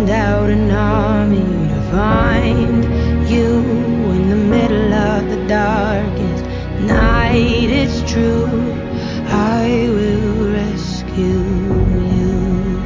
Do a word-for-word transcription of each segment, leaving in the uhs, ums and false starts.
send out an army to find you in the middle of the darkest night. It's true, I will rescue you.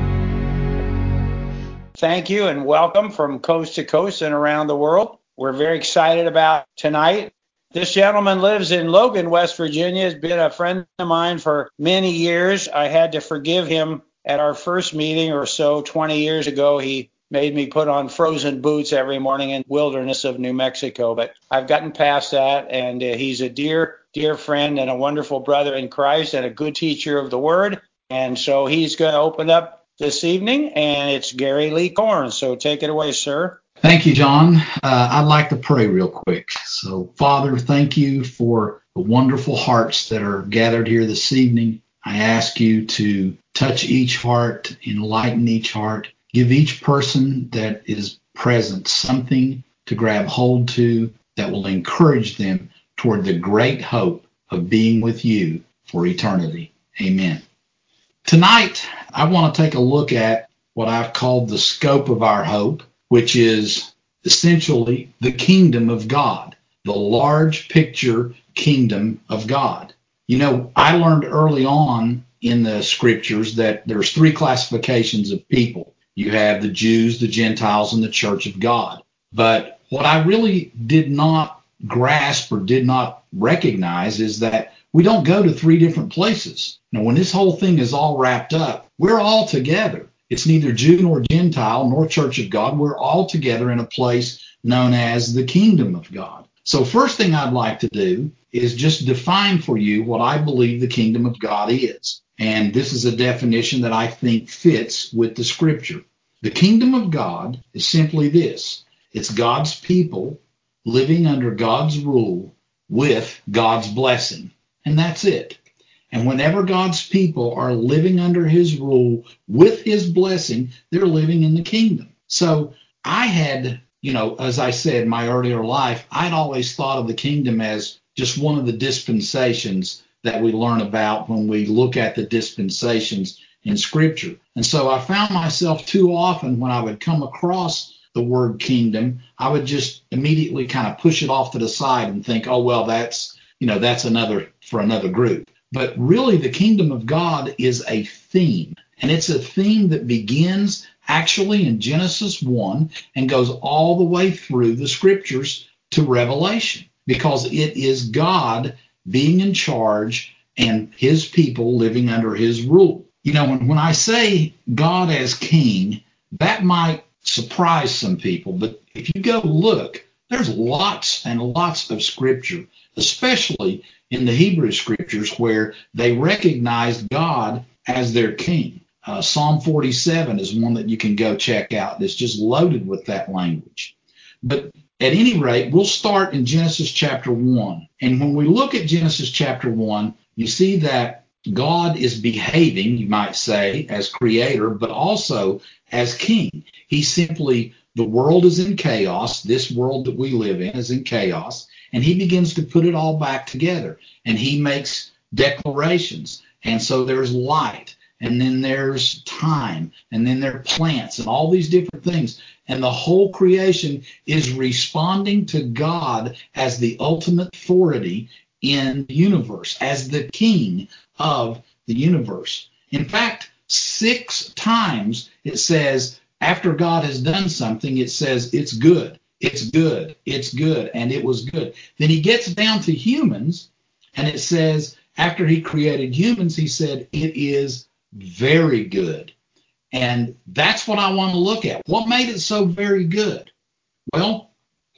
Thank you and welcome from coast to coast and around the world. We're very excited about tonight. This gentleman lives in Logan, West Virginia. Has been a friend of mine for many years. I had to forgive him at our first meeting or so twenty years ago. He made me put on frozen boots every morning in the wilderness of New Mexico. But I've gotten past that, and uh, he's a dear, dear friend and a wonderful brother in Christ and a good teacher of the Word. And so he's going to open up this evening, and it's Gary Lee Corn. So take it away, sir. Thank you, John. Uh, I'd like to pray real quick. So, Father, thank you for the wonderful hearts that are gathered here this evening. I ask you to touch each heart, enlighten each heart, give each person that is present something to grab hold to that will encourage them toward the great hope of being with you for eternity. Amen. Tonight, I want to take a look at what I've called the scope of our hope, which is essentially the kingdom of God, the large picture kingdom of God. You know, I learned early on in the scriptures that there's three classifications of people. You have the Jews, the Gentiles, and the church of God. But what I really did not grasp or did not recognize is that we don't go to three different places. Now, when this whole thing is all wrapped up, we're all together. It's neither Jew nor Gentile nor church of God. We're all together in a place known as the kingdom of God. So first thing I'd like to do is just define for you what I believe the kingdom of God is. And this is a definition that I think fits with the scripture. The kingdom of God is simply this. It's God's people living under God's rule with God's blessing. And that's it. And whenever God's people are living under his rule with his blessing, they're living in the kingdom. So I had, you know, as I said, my earlier life, I'd always thought of the kingdom as just one of the dispensations that we learn about when we look at the dispensations in Scripture. And so I found myself too often when I would come across the word kingdom, I would just immediately kind of push it off to the side and think, oh, well, that's, you know, that's another for another group. But really, the kingdom of God is a theme, and it's a theme that begins actually in Genesis one and goes all the way through the scriptures to Revelation, because it is God being in charge and his people living under his rule. You know, when, when I say God as king, that might surprise some people, but if you go look, there's lots and lots of scripture, especially in the Hebrew scriptures, where they recognize God as their king. Uh, Psalm forty-seven is one that you can go check out. It's just loaded with that language. But at any rate, we'll start in Genesis chapter one. And when we look at Genesis chapter one, you see that God is behaving, you might say, as creator, but also as king. He simply, the world is in chaos. This world that we live in is in chaos. And he begins to put it all back together. And he makes declarations. And so there's light. And then there's time. And then there are plants and all these different things. And the whole creation is responding to God as the ultimate authority in the universe, as the king of the universe. In fact, six times it says, after God has done something, it says it's good. It's good, it's good, and it was good. Then he gets down to humans, and it says, after he created humans, he said, it is very good. And that's what I want to look at. What made it so very good? Well,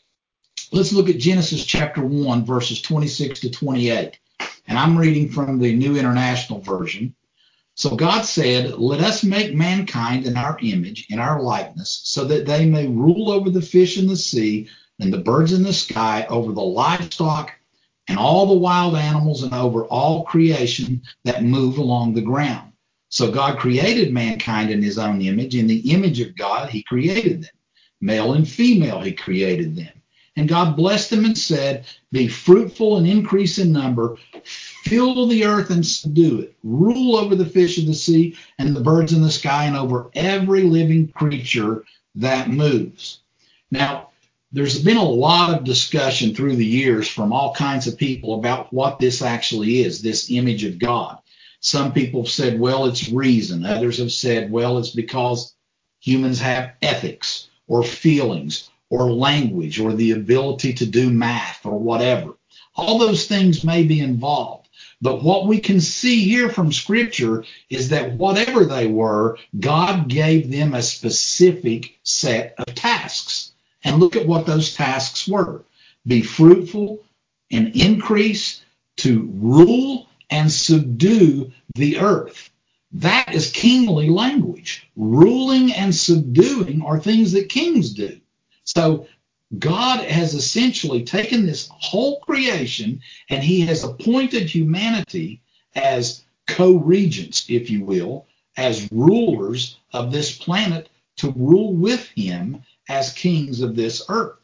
let's look at Genesis chapter one, verses twenty-six to twenty-eight. And I'm reading from the New International Version. So God said, let us make mankind in our image, in our likeness, so that they may rule over the fish in the sea and the birds in the sky, over the livestock and all the wild animals, and over all creation that move along the ground. So God created mankind in his own image. In the image of God, he created them. Male and female, he created them. And God blessed them and said, be fruitful and increase in number, fill the earth and subdue it, rule over the fish of the sea and the birds in the sky and over every living creature that moves. Now, there's been a lot of discussion through the years from all kinds of people about what this actually is, this image of God. Some people have said, well, it's reason. Others have said, well, it's because humans have ethics or feelings or language or the ability to do math or whatever. All those things may be involved. But what we can see here from Scripture is that whatever they were, God gave them a specific set of tasks. And look at what those tasks were. Be fruitful and increase, to rule and subdue the earth. That is kingly language. Ruling and subduing are things that kings do. So God has essentially taken this whole creation and he has appointed humanity as co-regents, if you will, as rulers of this planet to rule with him as kings of this earth.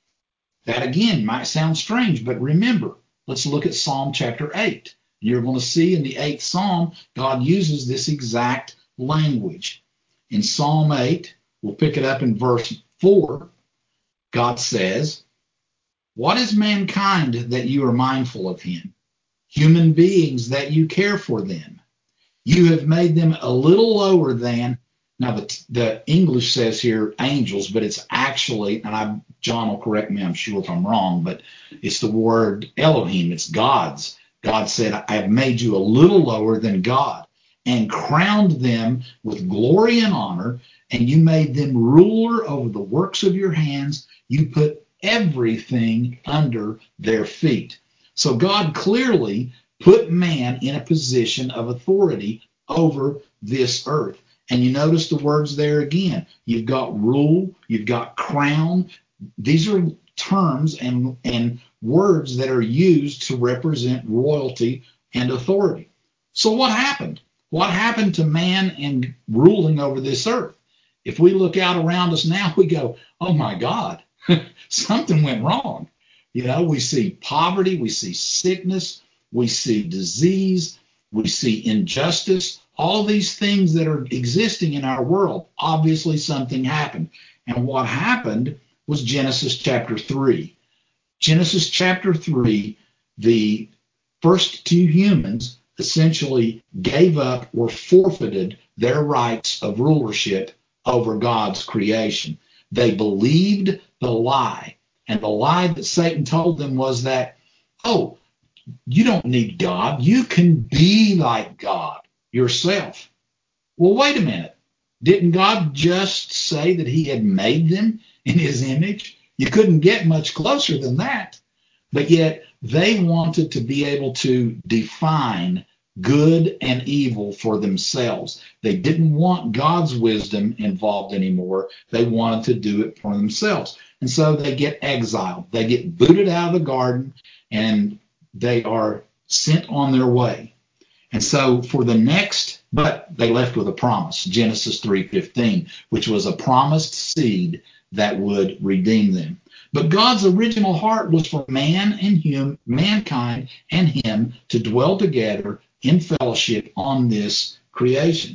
That again might sound strange, but remember, let's look at Psalm chapter eight. You're going to see in the eighth Psalm, God uses this exact language. In Psalm eight, we'll pick it up in verse four. God says, "What is mankind that you are mindful of him? Human beings that you care for them. You have made them a little lower than," now the, the English says here angels, but it's actually, and I, John will correct me, I'm sure if I'm wrong, but it's the word Elohim, it's God's. God said, "I have made you a little lower than God and crowned them with glory and honor, and you made them ruler over the works of your hands. You put everything under their feet." So God clearly put man in a position of authority over this earth. And you notice the words there again. You've got rule, you've got crown. These are terms and, and words that are used to represent royalty and authority. So what happened? What happened to man and ruling over this earth? If we look out around us now, we go, oh my God, something went wrong. You know, we see poverty, we see sickness, we see disease, we see injustice, all these things that are existing in our world. Obviously something happened. And what happened was Genesis chapter three. Genesis chapter three, the first two humans essentially gave up or forfeited their rights of rulership over God's creation. They believed the lie. And the lie that Satan told them was that, oh, you don't need God. You can be like God yourself. Well, wait a minute. Didn't God just say that he had made them in his image? You couldn't get much closer than that. But yet they wanted to be able to define good and evil for themselves. They didn't want God's wisdom involved anymore. They wanted to do it for themselves. And so they get exiled. They get booted out of the garden and they are sent on their way. And so for the next, but they left with a promise, Genesis three fifteen, which was a promised seed that would redeem them. But God's original heart was for man and him, mankind and him to dwell together in fellowship on this creation.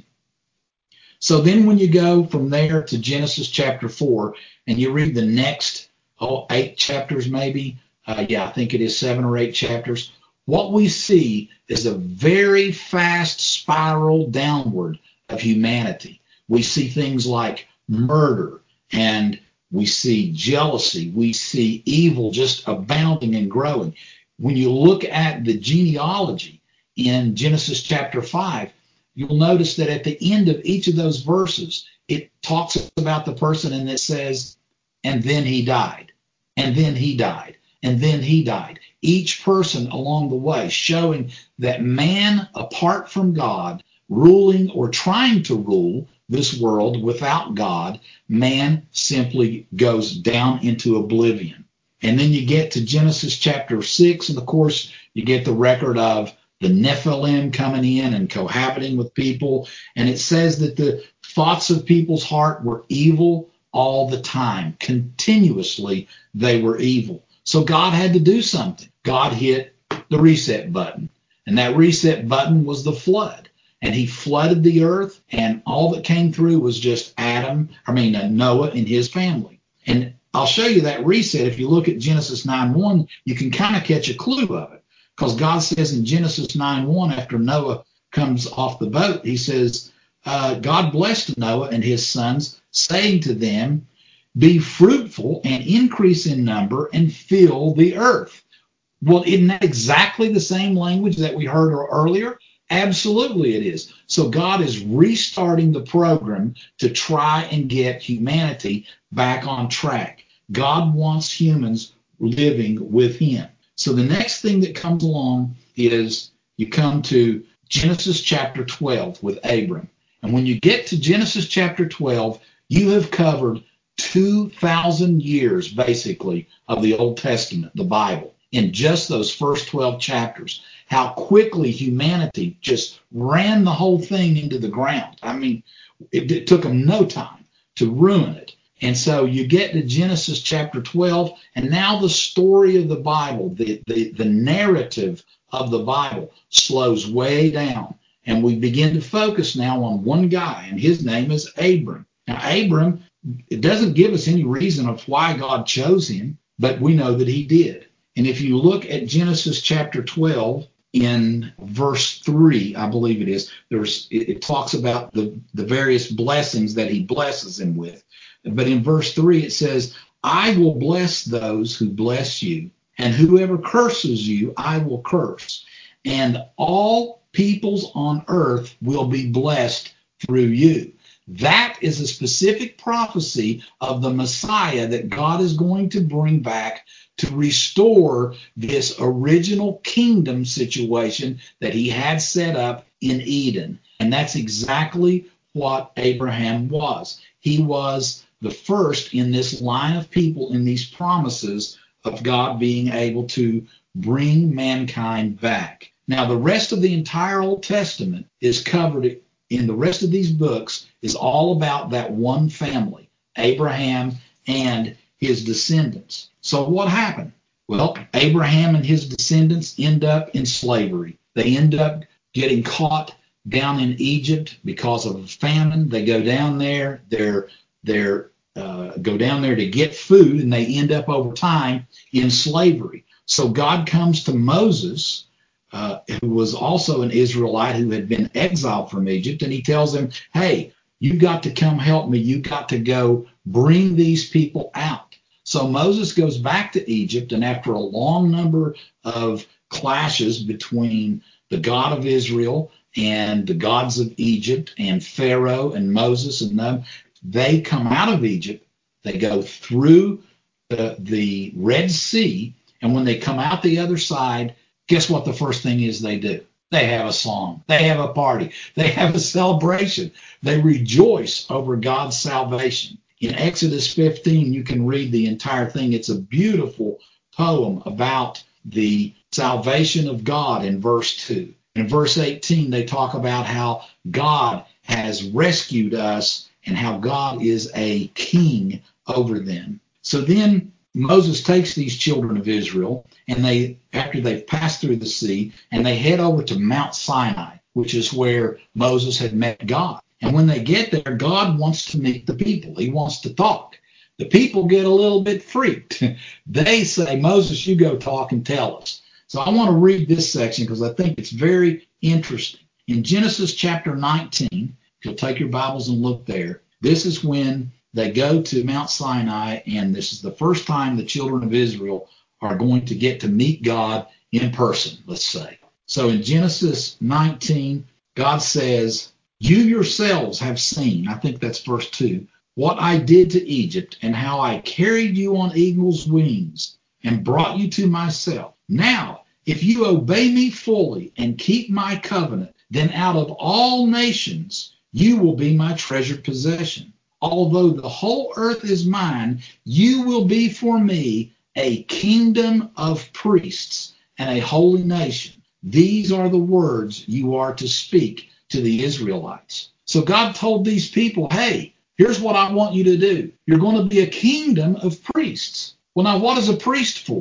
So then when you go from there to Genesis chapter four and you read the next oh, eight chapters maybe, uh, yeah, I think it is seven or eight chapters, what we see is a very fast spiral downward of humanity. We see things like murder, and we see jealousy. We see evil just abounding and growing. When you look at the genealogy in Genesis chapter five, you'll notice that at the end of each of those verses, it talks about the person and it says, and then he died, and then he died, and then he died. Each person along the way showing that man, apart from God, ruling or trying to rule this world without God, man simply goes down into oblivion. And then you get to Genesis chapter six, and of course, you get the record of the Nephilim coming in and cohabiting with people. And it says that the thoughts of people's heart were evil all the time. Continuously, they were evil. So God had to do something. God hit the reset button. And that reset button was the flood. And he flooded the earth, and all that came through was just Adam, I mean, uh, Noah and his family. And I'll show you that reset. If you look at Genesis nine one, you can kind of catch a clue of it. Because God says in Genesis nine one, after Noah comes off the boat, he says, uh, God blessed Noah and his sons, saying to them, be fruitful and increase in number and fill the earth. Well, isn't that exactly the same language that we heard earlier? Absolutely it is. So God is restarting the program to try and get humanity back on track. God wants humans living with him. So the next thing that comes along is you come to Genesis chapter twelve with Abram. And when you get to Genesis chapter twelve, you have covered two thousand years, basically, of the Old Testament, the Bible, in just those first twelve chapters. How quickly humanity just ran the whole thing into the ground. I mean, it, it took them no time to ruin it. And so you get to Genesis chapter twelve, and now the story of the Bible, the, the, the narrative of the Bible slows way down. And we begin to focus now on one guy, and his name is Abram. Now, Abram, it doesn't give us any reason of why God chose him, but we know that he did. And if you look at Genesis chapter twelve, in verse three, I believe it is, there's it, it talks about the, the various blessings that he blesses him with. But in verse three, it says, I will bless those who bless you, and whoever curses you, I will curse. And all peoples on earth will be blessed through you. That is a specific prophecy of the Messiah that God is going to bring back to restore this original kingdom situation that he had set up in Eden. And that's exactly what Abraham was. He was the first in this line of people in these promises of God being able to bring mankind back. Now, the rest of the entire Old Testament is covered in the rest of these books is all about that one family, Abraham and his descendants. So what happened? Well, Abraham and his descendants end up in slavery. They end up getting caught down in Egypt because of a famine. They go down there, they're, they're, uh, go down there to get food, and they end up over time in slavery. So God comes to Moses, uh, who was also an Israelite who had been exiled from Egypt, and he tells him, hey, you've got to come help me. You've got to go bring these people out. So Moses goes back to Egypt, and after a long number of clashes between the God of Israel and the gods of Egypt and Pharaoh and Moses and them, they come out of Egypt. They go through the, the Red Sea, and when they come out the other side, guess what the first thing is they do? They have a song. They have a party. They have a celebration. They rejoice over God's salvation. In Exodus fifteen, you can read the entire thing. It's a beautiful poem about the salvation of God in verse two. In verse eighteen, they talk about how God has rescued us and how God is a king over them. So then Moses takes these children of Israel, and they, after they've passed through the sea, and they head over to Mount Sinai, which is where Moses had met God. And when they get there, God wants to meet the people. He wants to talk. The people get a little bit freaked. They say, Moses, you go talk and tell us. So I want to read this section because I think it's very interesting. In Genesis chapter nineteen, if you'll take your Bibles and look there, this is when they go to Mount Sinai, and this is the first time the children of Israel are going to get to meet God in person, let's say. So in Genesis nineteen, God says, you yourselves have seen, I think that's verse two, what I did to Egypt and how I carried you on eagle's wings and brought you to myself. Now, if you obey me fully and keep my covenant, then out of all nations you will be my treasured possession. Although the whole earth is mine, you will be for me a kingdom of priests and a holy nation. These are the words you are to speak to the Israelites. So God told these people, hey, here's what I want you to do. You're going to be a kingdom of priests. Well, now what is a priest for?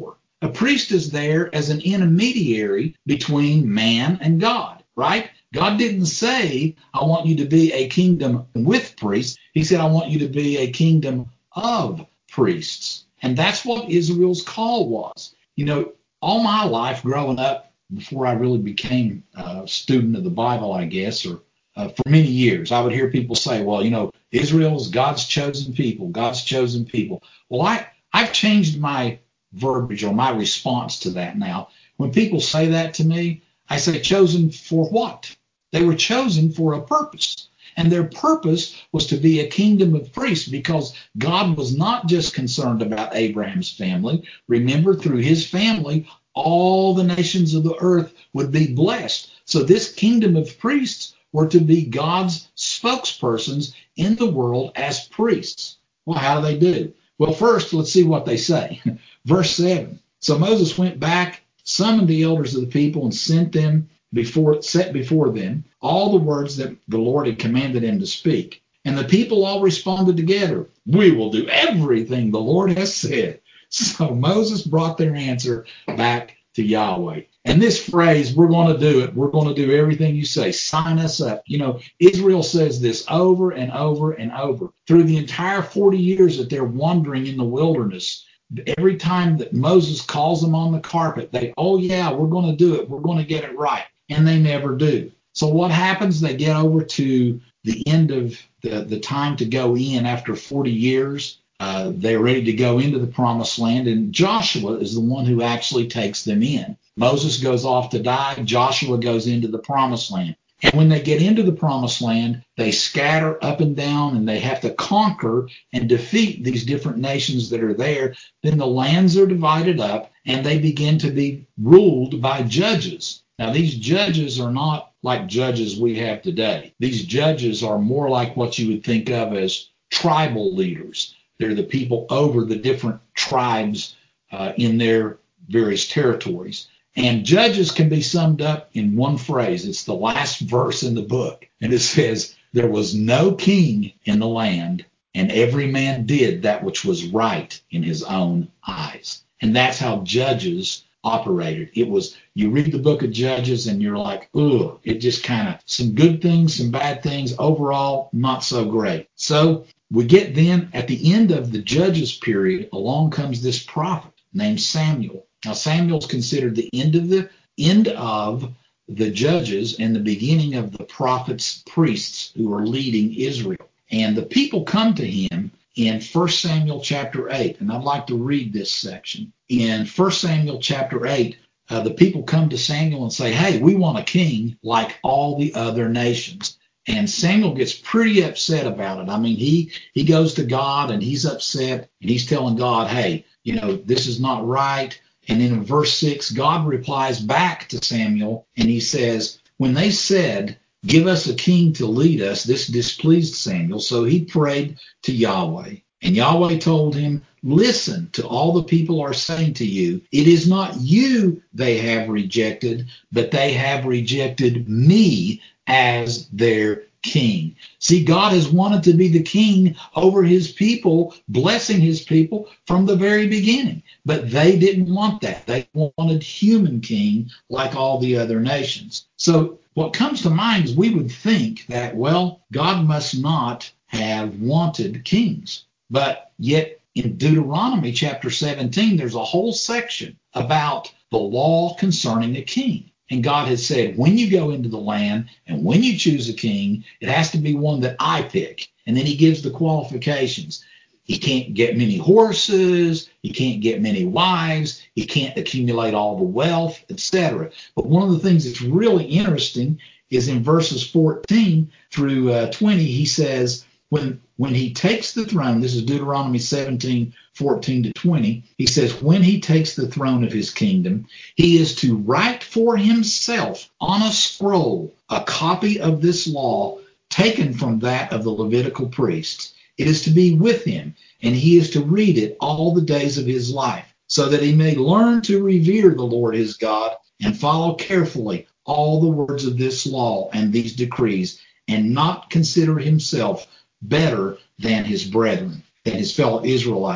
A priest is there as an intermediary between man and God, right? God didn't say, I want you to be a kingdom with priests. He said, I want you to be a kingdom of priests. And that's what Israel's call was. You know, all my life growing up, before I really became a student of the Bible, I guess, or uh, for many years, I would hear people say, well, you know, Israel is God's chosen people, God's chosen people. Well, I, I've changed my verbiage or my response to that now. When people say that to me, I say, chosen for what? They were chosen for a purpose. And their purpose was to be a kingdom of priests, because God was not just concerned about Abraham's family. Remember, through his family, all the nations of the earth would be blessed. So this kingdom of priests were to be God's spokespersons in the world as priests. Well, how do they do? Well, first, let's see what they say. Verse seven. So Moses went back, summoned the elders of the people, and sent them before set before them all the words that the Lord had commanded him to speak. And the people all responded together, we will do everything the Lord has said. So Moses brought their answer back to Yahweh. And this phrase, we're going to do it, we're going to do everything you say, sign us up. You know, Israel says this over and over and over. Through the entire forty years that they're wandering in the wilderness, every time that Moses calls them on the carpet, they, oh yeah, we're going to do it, we're going to get it right. And they never do. So what happens? They get over to the end of the, the time to go in after forty years. Uh, they're ready to go into the promised land, and Joshua is the one who actually takes them in. Moses goes off to die. Joshua goes into the promised land. And when they get into the promised land, they scatter up and down, and they have to conquer and defeat these different nations that are there. Then the lands are divided up, and they begin to be ruled by judges. Now, these judges are not like judges we have today. These judges are more like what you would think of as tribal leaders. They're the people over the different tribes uh, in their various territories. And judges can be summed up in one phrase. It's the last verse in the book. And it says, there was no king in the land, and every man did that which was right in his own eyes. And that's how judges operated. It was, you read the book of Judges and you're like, ugh, it just kind of, some good things, some bad things, overall, not so great. So we get then at the end of the Judges period, along comes this prophet named Samuel. Now, Samuel's considered the end of the end of the Judges and the beginning of the prophets, priests who are leading Israel. And the people come to him in First Samuel chapter eight, and I'd like to read this section. In First Samuel chapter eight, uh, the people come to Samuel and say, hey, we want a king like all the other nations. And Samuel gets pretty upset about it. I mean, he he goes to God and he's upset, and he's telling God, hey, you know, this is not right. And then in verse six, God replies back to Samuel, and he says, when they said, give us a king to lead us, this displeased Samuel. So he prayed to Yahweh. And Yahweh told him, listen to all the people are saying to you. It is not you they have rejected, but they have rejected me as their king. See, God has wanted to be the king over his people, blessing his people from the very beginning. But they didn't want that. They wanted human king like all the other nations. So what comes to mind is we would think that, well, God must not have wanted kings. But yet in Deuteronomy chapter seventeen, there's a whole section about the law concerning a king. And God has said, when you go into the land and when you choose a king, it has to be one that I pick. And then he gives the qualifications. He can't get many horses. He can't get many wives. He can't accumulate all the wealth, et cetera. But one of the things that's really interesting is in verses fourteen through uh, twenty, he says, when when he takes the throne, this is Deuteronomy seventeen, fourteen to twenty, he says, when he takes the throne of his kingdom, he is to write for himself on a scroll a copy of this law taken from that of the Levitical priests. It is to be with him, and he is to read it all the days of his life, so that he may learn to revere the Lord his God and follow carefully all the words of this law and these decrees, and not consider himself better than his brethren, than his fellow Israelites.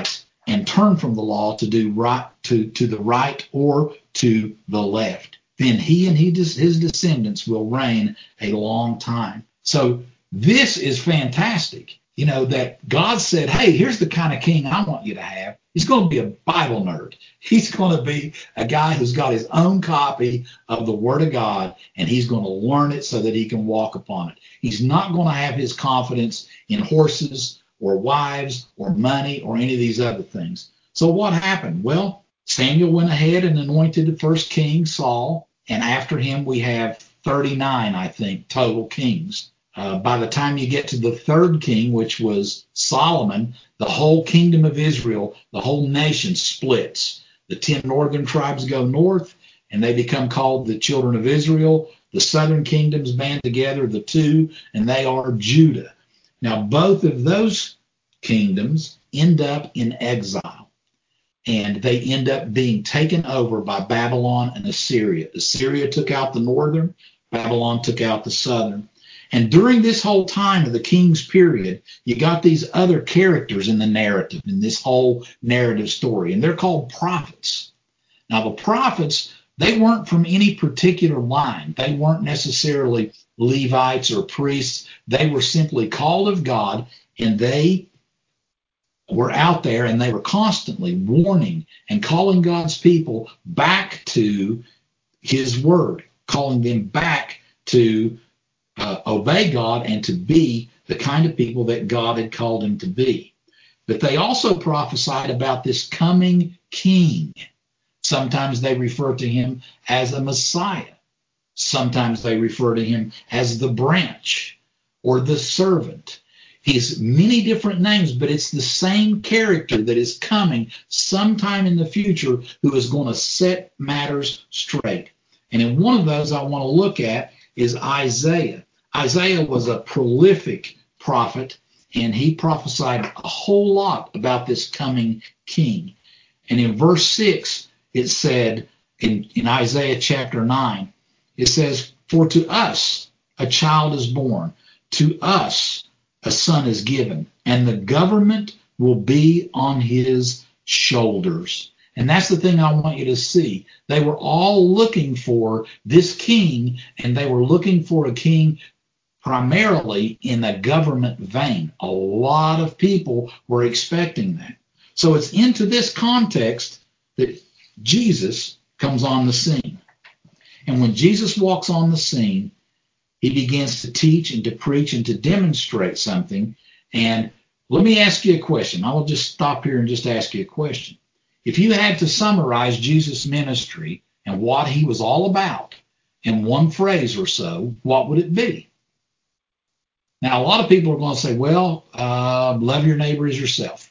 and turn from the law to do right to, to the right or to the left. Then he and he, his descendants will reign a long time. So this is fantastic. You know, that God said, hey, here's the kind of king I want you to have. He's going to be a Bible nerd. He's going to be a guy who's got his own copy of the Word of God, and he's going to learn it so that he can walk upon it. He's not going to have his confidence in horses or wives or money or any of these other things. So what happened? Well, Samuel went ahead and anointed the first king, Saul, and after him we have thirty-nine, I think, total kings. Uh, by the time you get to the third king, which was Solomon, the whole kingdom of Israel, the whole nation splits. The ten northern tribes go north, and they become called the children of Israel. The southern kingdoms band together, the two, and they are Judah. Now, both of those kingdoms end up in exile, and they end up being taken over by Babylon and Assyria. Assyria took out the northern, Babylon took out the southern. And during this whole time of the king's period, you got these other characters in the narrative, in this whole narrative story, and they're called prophets. Now, the prophets, they weren't from any particular line. They weren't necessarily Levites or priests. They were simply called of God, and they were out there, and they were constantly warning and calling God's people back to his word, calling them back to Uh, obey God and to be the kind of people that God had called them to be. But they also prophesied about this coming king. Sometimes they refer to him as a Messiah. Sometimes they refer to him as the branch or the servant. He's many different names, but it's the same character that is coming sometime in the future who is going to set matters straight. And in one of those I want to look at is Isaiah. Isaiah was a prolific prophet, and he prophesied a whole lot about this coming king. And in verse six, it said, in, in Isaiah chapter nine, it says, "For to us a child is born, to us a son is given, and the government will be on his shoulders." And that's the thing I want you to see. They were all looking for this king, and they were looking for a king primarily in the government vein. A lot of people were expecting that. So it's into this context that Jesus comes on the scene. And when Jesus walks on the scene, he begins to teach and to preach and to demonstrate something. And let me ask you a question. I will just stop here and just ask you a question. If you had to summarize Jesus' ministry and what he was all about in one phrase or so, what would it be? Now, a lot of people are going to say, well, uh, love your neighbor as yourself,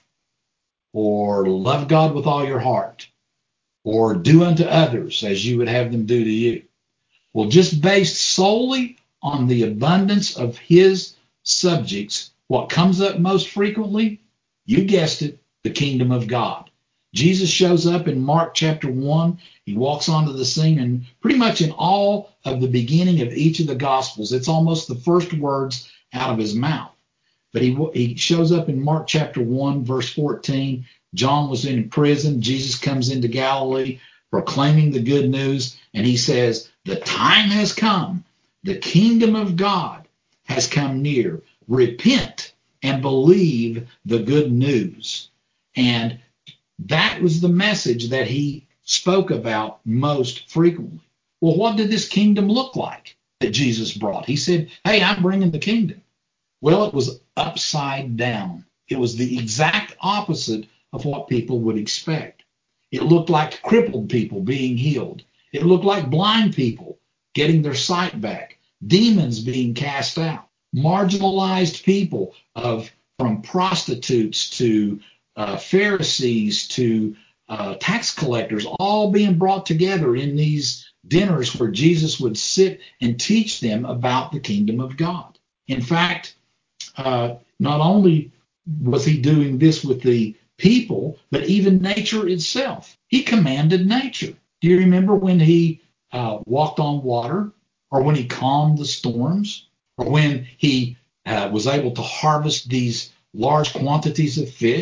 or love God with all your heart, or do unto others as you would have them do to you. Well, just based solely on the abundance of his subjects, what comes up most frequently, you guessed it, the kingdom of God. Jesus shows up in Mark chapter one. He walks onto the scene, and pretty much in all of the beginning of each of the Gospels, it's almost the first words out of his mouth. But he he shows up in Mark chapter one, verse fourteen. John was in prison. Jesus comes into Galilee proclaiming the good news, and he says, "The time has come. The kingdom of God has come near. Repent and believe the good news." And that was the message that he spoke about most frequently. Well, what did this kingdom look like that Jesus brought? He said, hey, I'm bringing the kingdom. Well, it was upside down. It was the exact opposite of what people would expect. It looked like crippled people being healed. It looked like blind people getting their sight back, demons being cast out, marginalized people of from prostitutes to uh, Pharisees to uh, tax collectors, all being brought together in these dinners where Jesus would sit and teach them about the kingdom of God. In fact, uh, not only was he doing this with the people, but even nature itself. He commanded nature. Do you remember when he uh, walked on water, or when he calmed the storms, or when he uh, was able to harvest these large quantities of fish?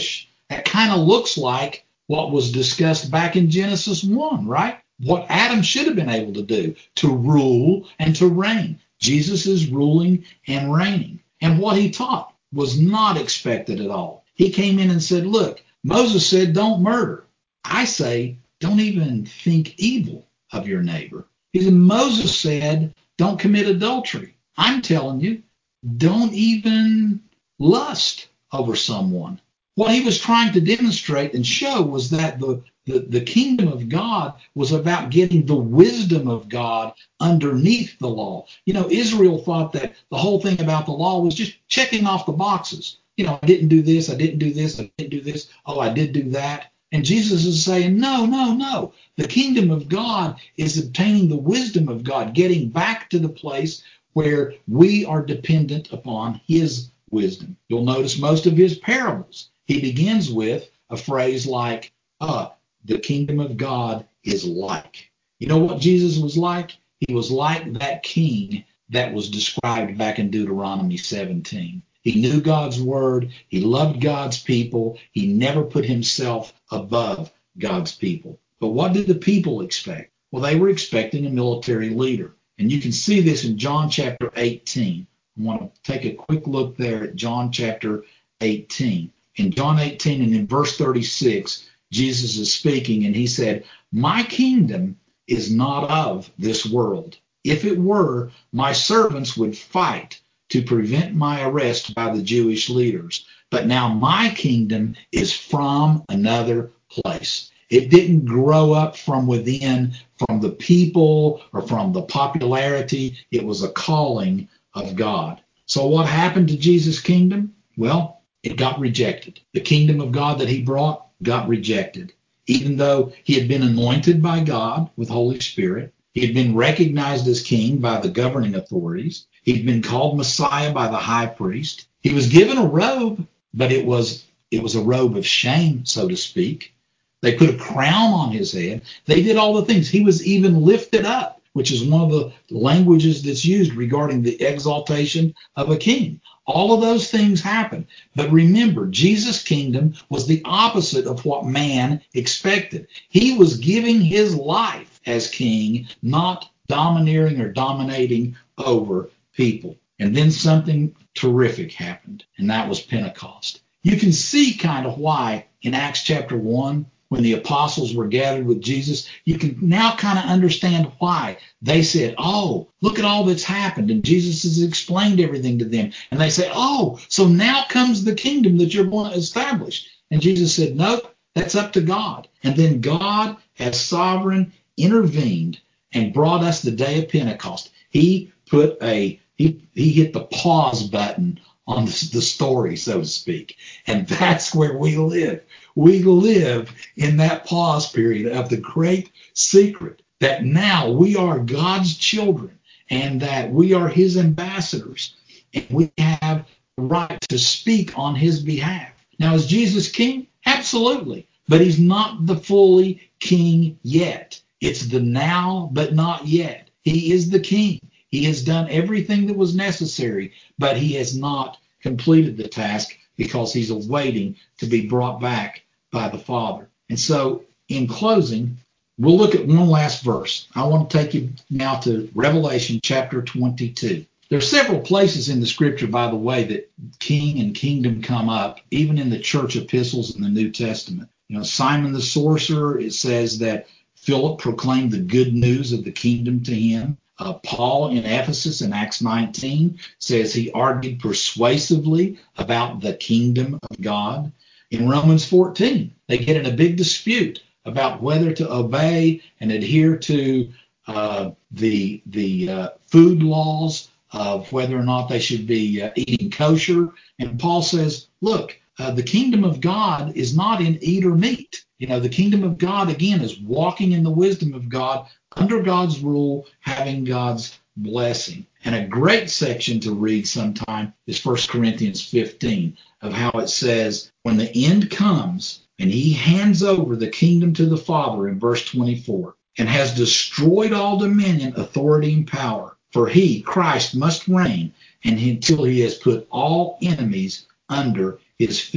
That kind of looks like what was discussed back in Genesis one, right? What Adam should have been able to do, to rule and to reign. Jesus is ruling and reigning. And what he taught was not expected at all. He came in and said, look, Moses said, don't murder. I say, don't even think evil of your neighbor. He said, Moses said, don't commit adultery. I'm telling you, don't even lust over someone. What he was trying to demonstrate and show was that the, the, the kingdom of God was about getting the wisdom of God underneath the law. You know, Israel thought that the whole thing about the law was just checking off the boxes. You know, I didn't do this, I didn't do this, I didn't do this, oh, I did do that. And Jesus is saying, no, no, no. The kingdom of God is obtaining the wisdom of God, getting back to the place where we are dependent upon his wisdom. You'll notice most of his parables, he begins with a phrase like, uh, the kingdom of God is like. You know what Jesus was like? He was like that king that was described back in Deuteronomy seventeen. He knew God's word. He loved God's people. He never put himself above God's people. But what did the people expect? Well, they were expecting a military leader. And you can see this in John chapter eighteen. I want to take a quick look there at John chapter eighteen. In John eighteen and in verse thirty-six, Jesus is speaking and he said, my kingdom is not of this world. If it were, my servants would fight to prevent my arrest by the Jewish leaders. But now my kingdom is from another place. It didn't grow up from within, from the people or from the popularity. It was a calling of God. So what happened to Jesus' kingdom? Well, it got rejected. The kingdom of God that he brought got rejected. Even though he had been anointed by God with Holy Spirit, he had been recognized as king by the governing authorities. He'd been called Messiah by the high priest. He was given a robe, but it was it was a robe of shame, so to speak. They put a crown on his head. They did all the things. He was even lifted up, which is one of the languages that's used regarding the exaltation of a king. All of those things happened. But remember, Jesus' kingdom was the opposite of what man expected. He was giving his life as king, not domineering or dominating over people. And then something terrific happened, and that was Pentecost. You can see kind of why in Acts chapter one, when the apostles were gathered with Jesus, you can now kind of understand why they said, oh, look at all that's happened. And Jesus has explained everything to them. And they say, oh, so now comes the kingdom that you're going to establish. And Jesus said, nope, that's up to God. And then God, as sovereign, intervened and brought us the day of Pentecost. He put a, he, he hit the pause button on the, the story, so to speak. And that's where we live. We live in that pause period of the great secret that now we are God's children and that we are his ambassadors and we have the right to speak on his behalf. Now, is Jesus king? Absolutely. But he's not the fully king yet. It's the now, but not yet. He is the king. He has done everything that was necessary, but he has not completed the task because he's awaiting to be brought back by the Father. And so, in closing, we'll look at one last verse. I want to take you now to Revelation chapter twenty-two. There are several places in the scripture, by the way, that king and kingdom come up, even in the church epistles in the New Testament. You know, Simon the sorcerer, it says that Philip proclaimed the good news of the kingdom to him. Uh, Paul in Ephesus in Acts nineteen says he argued persuasively about the kingdom of God. In Romans fourteen, they get in a big dispute about whether to obey and adhere to uh, the the uh, food laws of whether or not they should be uh, eating kosher. And Paul says, look, uh, the kingdom of God is not in eat or meat. You know, the kingdom of God, again, is walking in the wisdom of God, under God's rule, having God's blessing. And a great section to read sometime is First Corinthians fifteen, of how it says, when the end comes and he hands over the kingdom to the Father in verse twenty-four, and has destroyed all dominion, authority, and power, for he, Christ, must reign and until he has put all enemies under his feet.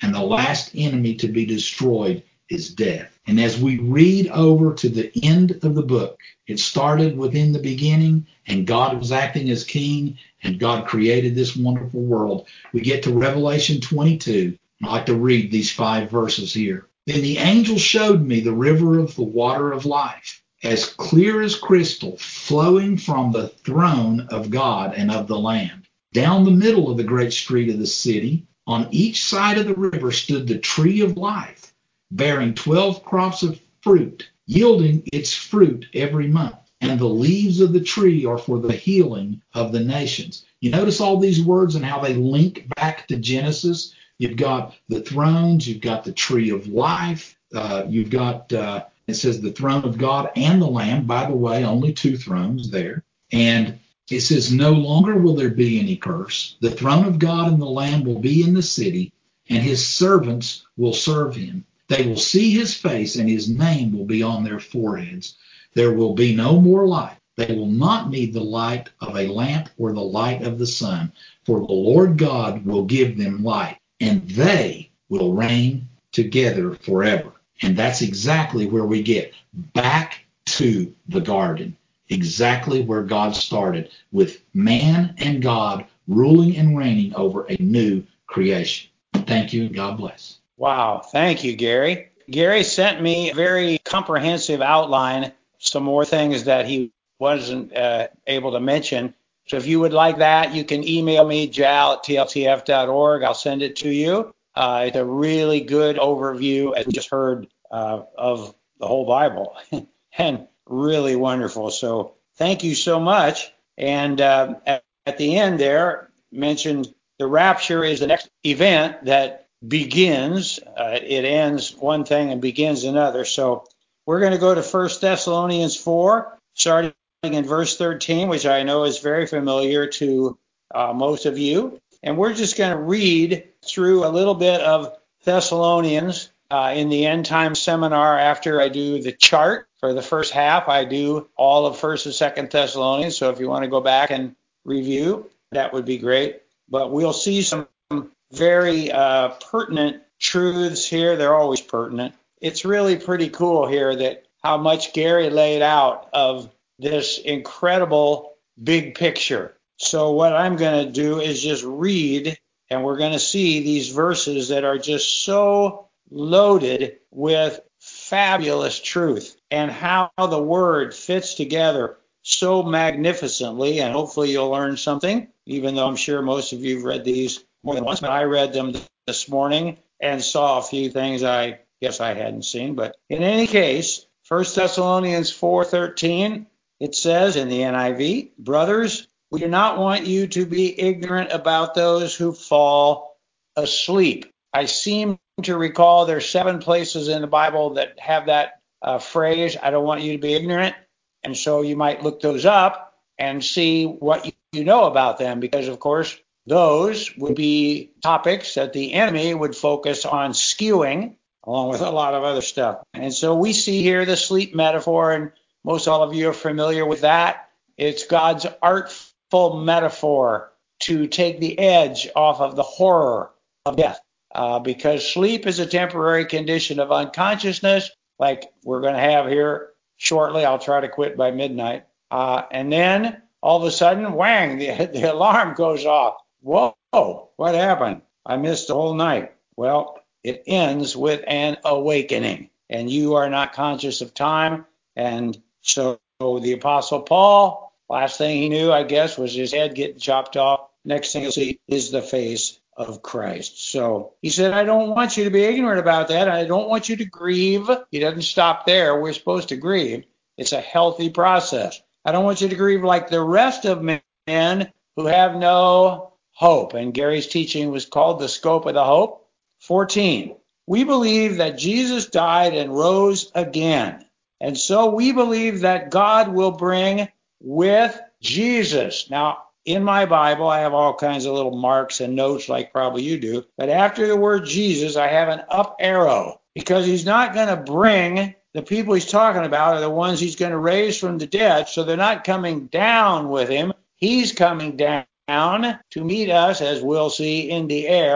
And the last enemy to be destroyed is death. And as we read over to the end of the book, it started within the beginning, and God was acting as king, and God created this wonderful world. We get to Revelation twenty-two. I'd like to read these five verses here. Then the angel showed me the river of the water of life, as clear as crystal, flowing from the throne of God and of the Lamb. Down the middle of the great street of the city, on each side of the river stood the tree of life, bearing twelve crops of fruit, yielding its fruit every month. And the leaves of the tree are for the healing of the nations. You notice all these words and how they link back to Genesis? You've got the thrones, you've got the tree of life, uh, you've got, uh, it says the throne of God and the Lamb. By the way, only two thrones there. And it says, no longer will there be any curse. The throne of God and the Lamb will be in the city, and his servants will serve him. They will see his face, and his name will be on their foreheads. There will be no more light. They will not need the light of a lamp or the light of the sun, for the Lord God will give them light, and they will reign together forever. And that's exactly where we get back to the garden, exactly where God started, with man and God ruling and reigning over a new creation. Thank you, and God bless. Wow. Thank you, Gary. Gary sent me a very comprehensive outline, some more things that he wasn't uh, able to mention. So if you would like that, you can email me, jal at t l t f dot org. I'll send it to you. Uh, it's a really good overview, as we just heard, uh, of the whole Bible, and really wonderful. So thank you so much. And uh, at, at the end there, mentioned the rapture is the next event that begins. Uh, it ends one thing and begins another. So we're going to go to First Thessalonians four, starting in verse thirteen, which I know is very familiar to uh, most of you. And we're just going to read through a little bit of Thessalonians uh, in the end time seminar. After I do the chart for the first half, I do all of First and Second Thessalonians. So if you want to go back and review, that would be great. But we'll see some very uh, pertinent truths here. They're always pertinent. It's really pretty cool here that how much Gary laid out of this incredible big picture. So what I'm going to do is just read, and we're going to see these verses that are just so loaded with fabulous truth, and how the word fits together so magnificently. And hopefully you'll learn something, even though I'm sure most of you have read these more than once. But I read them this morning and saw a few things I guess I hadn't seen. But in any case, First Thessalonians four thirteen, it says in the N I V, brothers, we do not want you to be ignorant about those who fall asleep. I seem to recall there's seven places in the Bible that have that uh, phrase, I don't want you to be ignorant. And so you might look those up and see what you, you know about them, because, of course, those would be topics that the enemy would focus on skewing, along with a lot of other stuff. And so we see here the sleep metaphor, and most all of you are familiar with that. It's God's artful metaphor to take the edge off of the horror of death, uh, because sleep is a temporary condition of unconsciousness, like we're going to have here shortly. I'll try to quit by midnight. Uh, and then all of a sudden, whang, the, the alarm goes off. Whoa, what happened? I missed the whole night. Well, it ends with an awakening, and you are not conscious of time. And so the Apostle Paul, last thing he knew, I guess, was his head getting chopped off. Next thing you'll see is the face of Christ. So he said, I don't want you to be ignorant about that. I don't want you to grieve. He doesn't stop there. We're supposed to grieve. It's a healthy process. I don't want you to grieve like the rest of men who have no hope. And Gary's teaching was called The Scope of the Hope. fourteen, we believe that Jesus died and rose again. And so we believe that God will bring with Jesus. Now, in my Bible, I have all kinds of little marks and notes like probably you do. But after the word Jesus, I have an up arrow, because he's not going to bring the people he's talking about are the ones he's going to raise from the dead. So they're not coming down with him. He's coming down to meet us, as we'll see, in the air.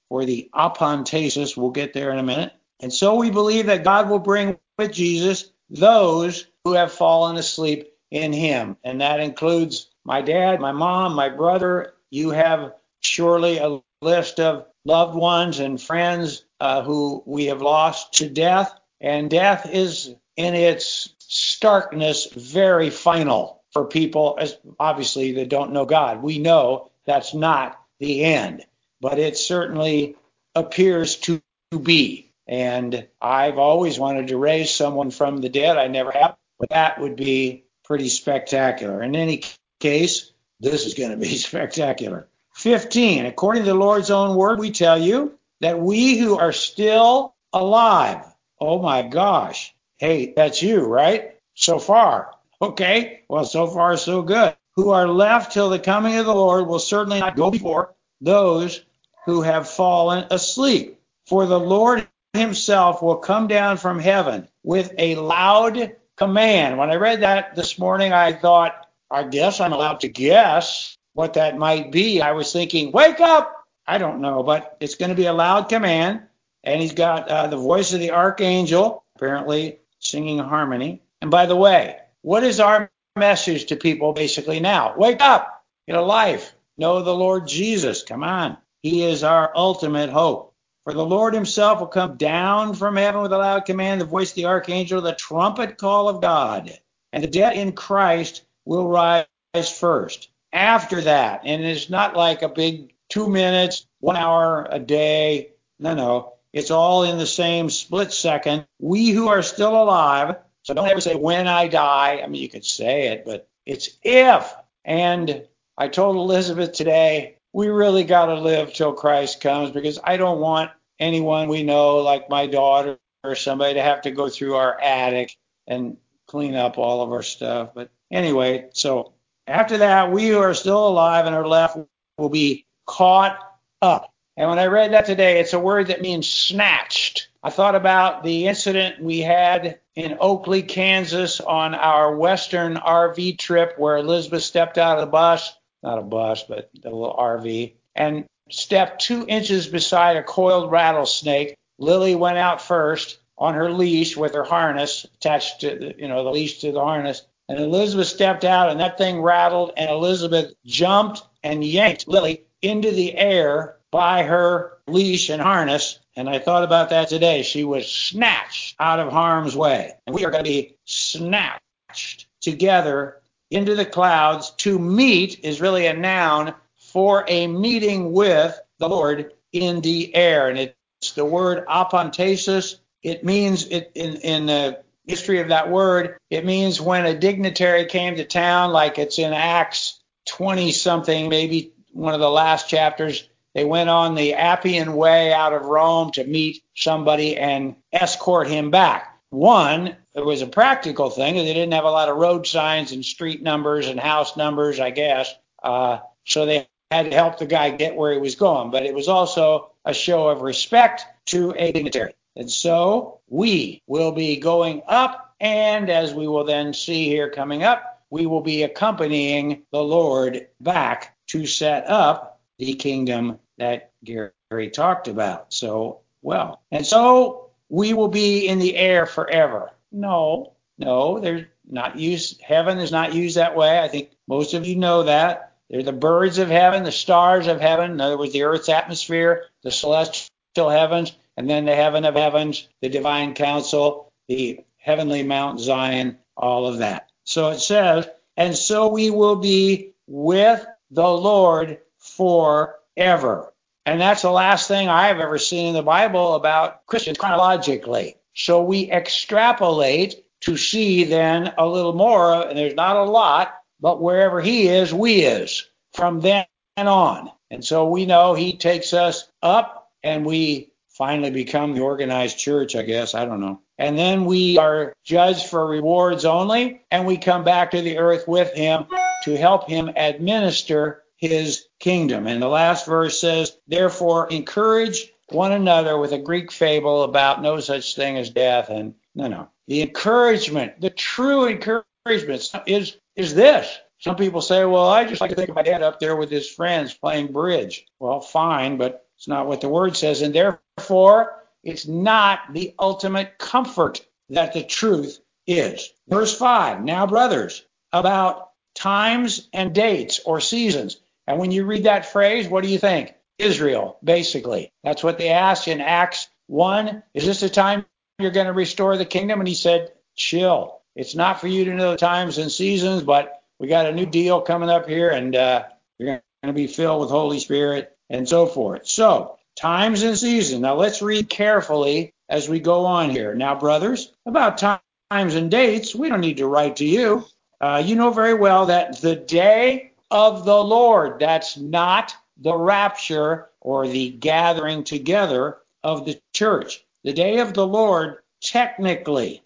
or the apantesis. We'll get there in a minute. And so we believe that God will bring with Jesus those who have fallen asleep in him. And that includes my dad, my mom, my brother. You have surely a list of loved ones and friends uh, who we have lost to death. And death is in its starkness very final for people, as obviously that don't know God. We know that's not the end, but it certainly appears to be. And I've always wanted to raise someone from the dead. I never have, but that would be pretty spectacular. In any case, this is going to be spectacular. fifteen, according to the Lord's own word, we tell you that we who are still alive, oh my gosh, hey, that's you, right? So far. Okay, well, so far so good. Who are left till the coming of the Lord will certainly not go before those who have fallen asleep. For the Lord himself will come down from heaven with a loud command. When I read that this morning, I thought, I guess I'm allowed to guess what that might be. I was thinking, wake up! I don't know, but it's going to be a loud command. And he's got uh, the voice of the archangel, apparently singing harmony. And by the way, what is our message to people basically now? Wake up! Get a life. Know the Lord Jesus. Come on. He is our ultimate hope. For the Lord himself will come down from heaven with a loud command, the voice of the archangel, the trumpet call of God. And the dead in Christ will rise first. After that, and it's not like a big two minutes, one hour a day. No, no. It's all in the same split second. We who are still alive, so don't ever say when I die. I mean, you could say it, but it's if. And I told Elizabeth today, we really got to live till Christ comes, because I don't want anyone we know, like my daughter or somebody, to have to go through our attic and clean up all of our stuff. But anyway, so after that, we who are still alive and are left will be caught up. And when I read that today, it's a word that means snatched. I thought about the incident we had in Oakley, Kansas on our Western R V trip, where Elizabeth stepped out of the bus, not a bus, but the little R V, and stepped two inches beside a coiled rattlesnake. Lily went out first on her leash with her harness attached to the, you know, the leash to the harness. And Elizabeth stepped out, and that thing rattled, and Elizabeth jumped and yanked Lily into the air by her leash and harness. And I thought about that today. She was snatched out of harm's way. And we are going to be snatched together into the clouds. To meet is really a noun for a meeting with the Lord in the air. And it's the word apantesis. It means, it in, in the history of that word, it means when a dignitary came to town, like it's in Acts twenty something, maybe one of the last chapters. They went on the Appian Way out of Rome to meet somebody and escort him back. One, it was a practical thing. They didn't have a lot of road signs and street numbers and house numbers, I guess. Uh, so they had to help the guy get where he was going. But it was also a show of respect to a dignitary. And so we will be going up, and as we will then see here coming up, we will be accompanying the Lord back to set up the kingdom that Gary talked about so well. And so we will be in the air forever. No, no, there's not used, heaven is not used that way. I think most of you know that. They're the birds of heaven, the stars of heaven, in other words, the earth's atmosphere, the celestial heavens, and then the heaven of heavens, the divine council, the heavenly Mount Zion, all of that. So it says, and so we will be with the Lord forever. And that's the last thing I've ever seen in the Bible about Christians chronologically. So we extrapolate to see then a little more, and there's not a lot, but wherever he is, we is from then on. And so we know he takes us up, and we finally become the organized church, I guess. I don't know. And then we are judged for rewards only, and we come back to the earth with him to help him administer his kingdom. And the last verse says, therefore, encourage one another with a Greek fable about no such thing as death. And no, no. The encouragement, the true encouragement is, is this. Some people say, well, I just like to think of my dad up there with his friends playing bridge. Well, fine, but It's not what the word says, and therefore it's not the ultimate comfort that the truth is. Verse five, now brothers, about times and dates or seasons. And when you read that phrase, what do you think? Israel, basically. That's what they asked in Acts one. Is this the time you're going to restore the kingdom? And he said, chill. It's not for you to know the times and seasons, but we got a new deal coming up here, and uh, you're going to be filled with Holy Spirit and so forth. So, times and seasons. Now, let's read carefully as we go on here. Now, brothers, about times and dates, we don't need to write to you. Uh, you know very well that the day of the Lord, that's not the rapture or the gathering together of the church. The day of the Lord technically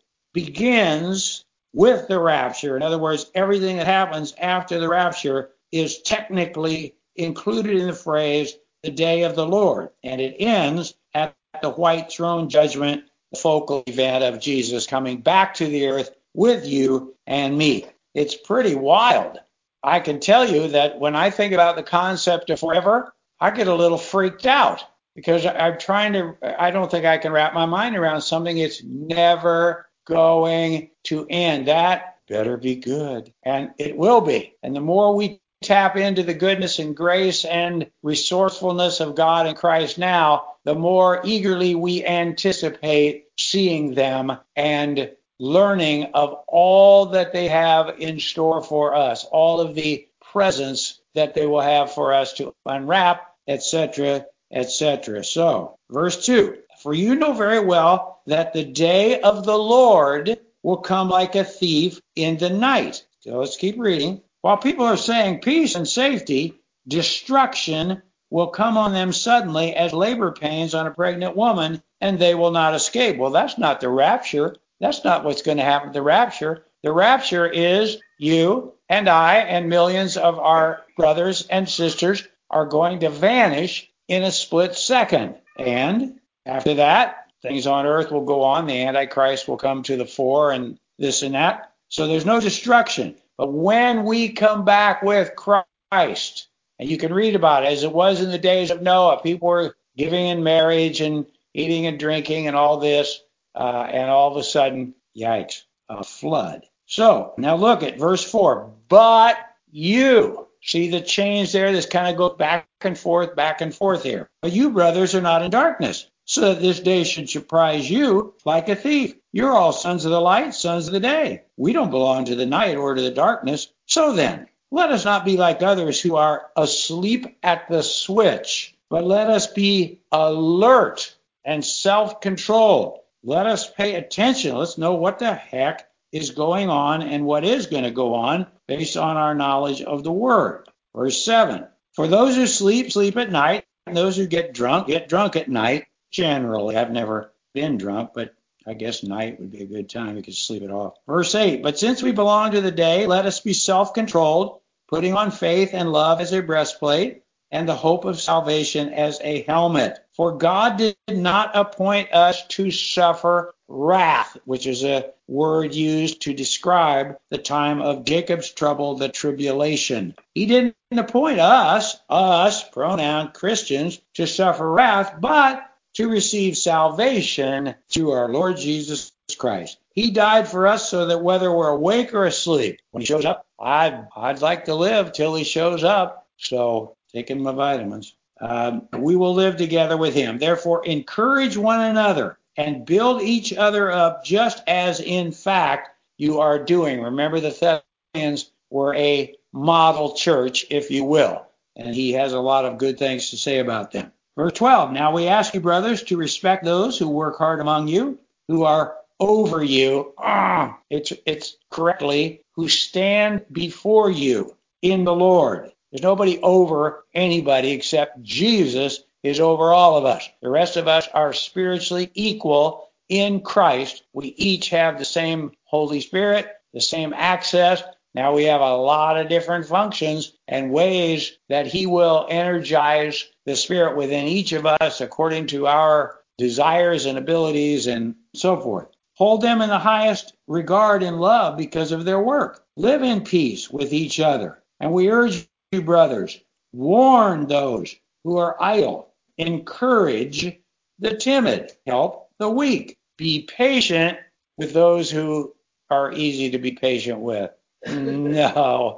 begins with the rapture. In other words, everything that happens after the rapture is technically included in the phrase, the day of the Lord. And it ends at the white throne judgment, the focal event of Jesus coming back to the earth with you and me. It's pretty wild. I can tell you that when I think about the concept of forever, I get a little freaked out because I'm trying to, I don't think I can wrap my mind around something that's never going to end. That better be good. And it will be. And the more we tap into the goodness and grace and resourcefulness of God in Christ now, the more eagerly we anticipate seeing them and learning of all that they have in store for us, all of the presents that they will have for us to unwrap, et cetera, et cetera. So, verse two, for you know very well that the day of the Lord will come like a thief in the night. So let's keep reading. While people are saying peace and safety, destruction will come on them suddenly as labor pains on a pregnant woman, and they will not escape. Well, that's not the rapture. That's not what's going to happen at the rapture. The rapture is you and I and millions of our brothers and sisters are going to vanish in a split second. And after that, things on earth will go on. The Antichrist will come to the fore and this and that. So there's no destruction. But when we come back with Christ, and you can read about it, as it was in the days of Noah, people were giving in marriage and eating and drinking and all this, uh, and all of a sudden, yikes, a flood. So now look at verse four. But you, see the change there? This kind of goes back and forth, back and forth here. But you, brothers, are not in darkness, so that this day should surprise you like a thief. You're all sons of the light, sons of the day. We don't belong to the night or to the darkness. So then, let us not be like others who are asleep at the switch, but let us be alert and self-controlled. Let us pay attention. Let's know what the heck is going on and what is going to go on based on our knowledge of the word. Verse seven, for those who sleep, sleep at night, and those who get drunk, get drunk at night. Generally, I've never been drunk, but I guess night would be a good time. We could sleep it off. Verse eight, but since we belong to the day, let us be self-controlled, putting on faith and love as a breastplate, and the hope of salvation as a helmet. For God did not appoint us to suffer wrath, which is a word used to describe the time of Jacob's trouble, the tribulation. He didn't appoint us, us, pronoun Christians, to suffer wrath, but to receive salvation through our Lord Jesus Christ. He died for us so that whether we're awake or asleep, when he shows up, I'd, I'd like to live till he shows up. So taking my vitamins. Um, we will live together with him. Therefore, encourage one another and build each other up just as in fact you are doing. Remember, the Thessalonians were a model church, if you will, and he has a lot of good things to say about them. Verse twelve, now we ask you, brothers, to respect those who work hard among you, who are over you, ah, it's, it's correctly, who stand before you in the Lord. There's nobody over anybody except Jesus is over all of us. The rest of us are spiritually equal in Christ. We each have the same Holy Spirit, the same access. Now we have a lot of different functions and ways that he will energize the Spirit within each of us according to our desires and abilities and so forth. Hold them in the highest regard and love because of their work. Live in peace with each other. And we urge you, brothers, warn those who are idle Encourage the timid. Help the weak. Be patient with those who are easy to be patient with. No.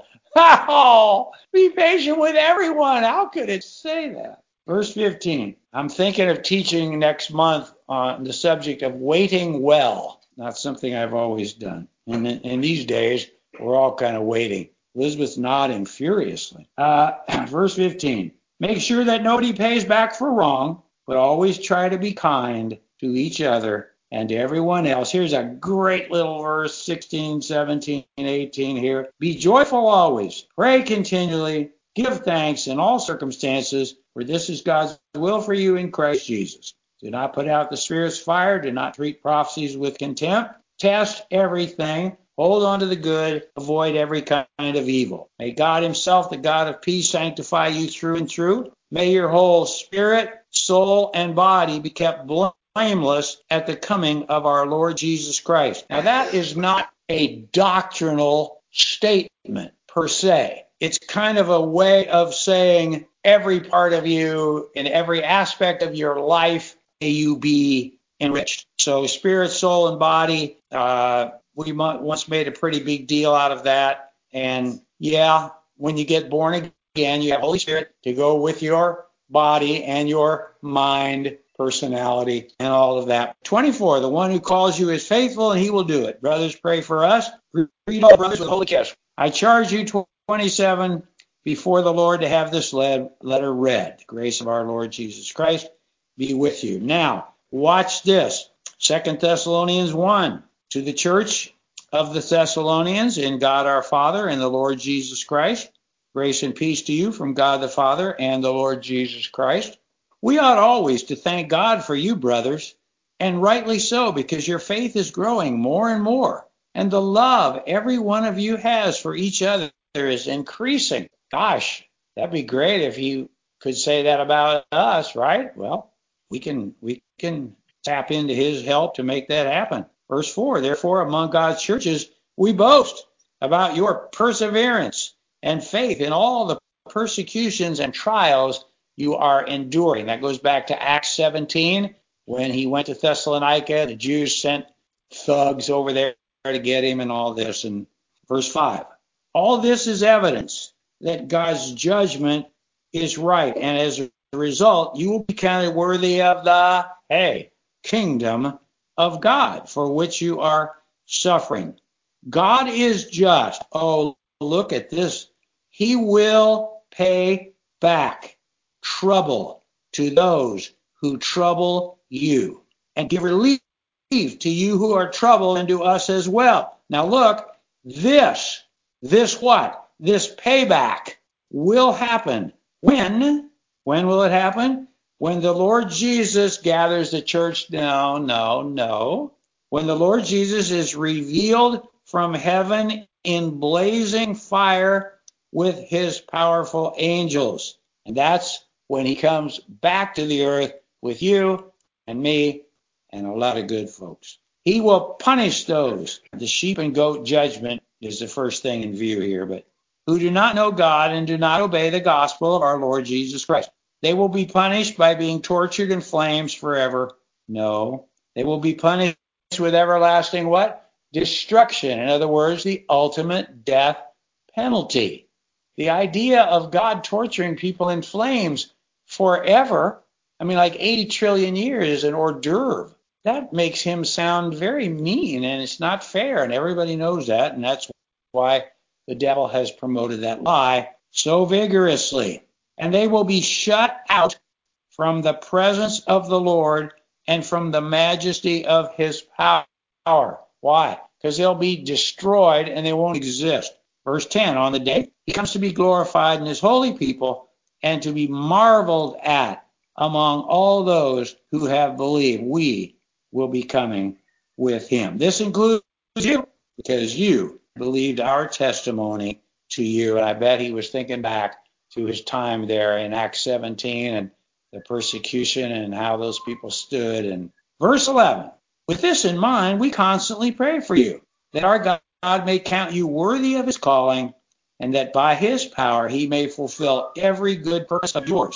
Oh, be patient with everyone. How could it say that? Verse fifteen. I'm thinking of teaching next month on the subject of waiting well. Not something I've always done. And in, in these days, we're all kind of waiting. Elizabeth's nodding furiously. Uh, verse fifteen. Make sure that nobody pays back for wrong, but always try to be kind to each other and to everyone else. Here's a great little verse, sixteen, seventeen, eighteen here. Be joyful always. Pray continually. Give thanks in all circumstances, for this is God's will for you in Christ Jesus. Do not put out the Spirit's fire. Do not treat prophecies with contempt. Test everything. Hold on to the good. Avoid every kind of evil. May God himself, the God of peace, sanctify you through and through. May your whole spirit, soul, and body be kept blameless at the coming of our Lord Jesus Christ. Now, that is not a doctrinal statement per se. It's kind of a way of saying every part of you, in every aspect of your life, may you be enriched. So spirit, soul, and body, uh, we once made a pretty big deal out of that. And yeah, when you get born again, you have Holy Spirit to go with your body and your mind, personality, and all of that. twenty-four, the one who calls you is faithful, and he will do it. Brothers, pray for us. Greet all brothers with a holy kiss. I charge you, twenty-seven, before the Lord to have this letter read. The grace of our Lord Jesus Christ be with you. Now, watch this. Second Thessalonians one. To the church of the Thessalonians, in God our Father and the Lord Jesus Christ, grace and peace to you from God the Father and the Lord Jesus Christ. We ought always to thank God for you, brothers, and rightly so, because your faith is growing more and more, and the love every one of you has for each other is increasing. Gosh, that'd be great if you could say that about us, right? Well, we can we can tap into his help to make that happen. Verse four, therefore, among God's churches, we boast about your perseverance and faith in all the persecutions and trials you are enduring. That goes back to Acts seventeen, when he went to Thessalonica. The Jews sent thugs over there to get him and all this. And verse five, all this is evidence that God's judgment is right. And as a result, you will be counted worthy of the, hey, kingdom of God, for which you are suffering. God is just. Oh, look at this. He will pay back trouble to those who trouble you, and give relief to you who are troubled, and to us as well. Now look, this, this what? This payback will happen. When? When will it happen? When the Lord Jesus gathers the church. No, no, no. When the Lord Jesus is revealed from heaven in blazing fire with his powerful angels. And that's when he comes back to the earth with you and me and a lot of good folks. He will punish those. The sheep and goat judgment is the first thing in view here, but who do not know God and do not obey the gospel of our Lord Jesus Christ. They will be punished by being tortured in flames forever. No, they will be punished with everlasting what? Destruction. In other words, the ultimate death penalty. The idea of God torturing people in flames forever, I mean, like eighty trillion years is an hors d'oeuvre. That makes him sound very mean, and it's not fair, and everybody knows that, and that's why the devil has promoted that lie so vigorously. And they will be shut out from the presence of the Lord and from the majesty of his power. Why? Because they'll be destroyed and they won't exist. Verse ten, on the day he comes to be glorified in his holy people and to be marveled at among all those who have believed. We will be coming with him. This includes you, because you believed our testimony to you. And I bet he was thinking back to his time there in Acts seventeen and the persecution and how those people stood. And verse eleven, with this in mind, we constantly pray for you, that our God may count you worthy of his calling, and that by his power he may fulfill every good purpose of yours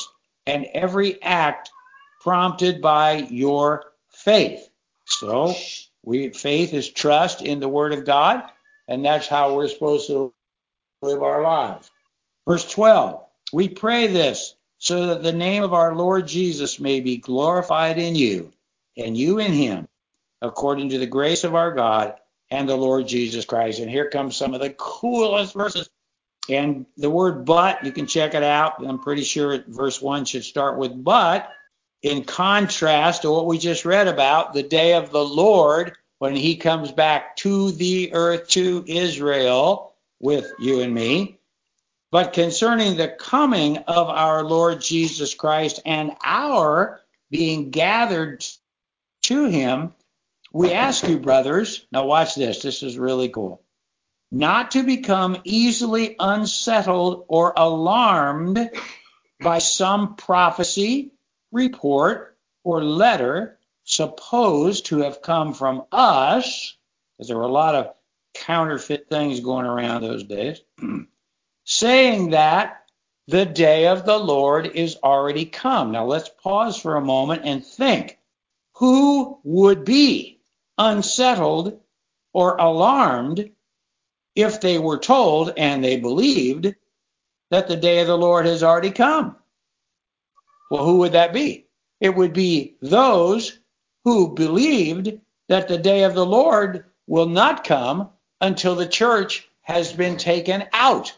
and every act prompted by your faith. So we faith is trust in the Word of God, and that's how we're supposed to live our lives. Verse twelve, we pray this so that the name of our Lord Jesus may be glorified in you, and you in him, according to the grace of our God and the Lord Jesus Christ. And here comes some of the coolest verses. And the word but, you can check it out. I'm pretty sure verse one should start with but, in contrast to what we just read about, the day of the Lord, when he comes back to the earth, to Israel, with you and me. But concerning the coming of our Lord Jesus Christ and our being gathered to him, we ask you, brothers, now watch this, this is really cool, not to become easily unsettled or alarmed by some prophecy, report, or letter supposed to have come from us, because there were a lot of counterfeit things going around those days, saying that the day of the Lord is already come. Now let's pause for a moment and think. Who would be unsettled or alarmed if they were told and they believed that the day of the Lord has already come? Well, who would that be? It would be those who believed that the day of the Lord will not come until the church has been taken out.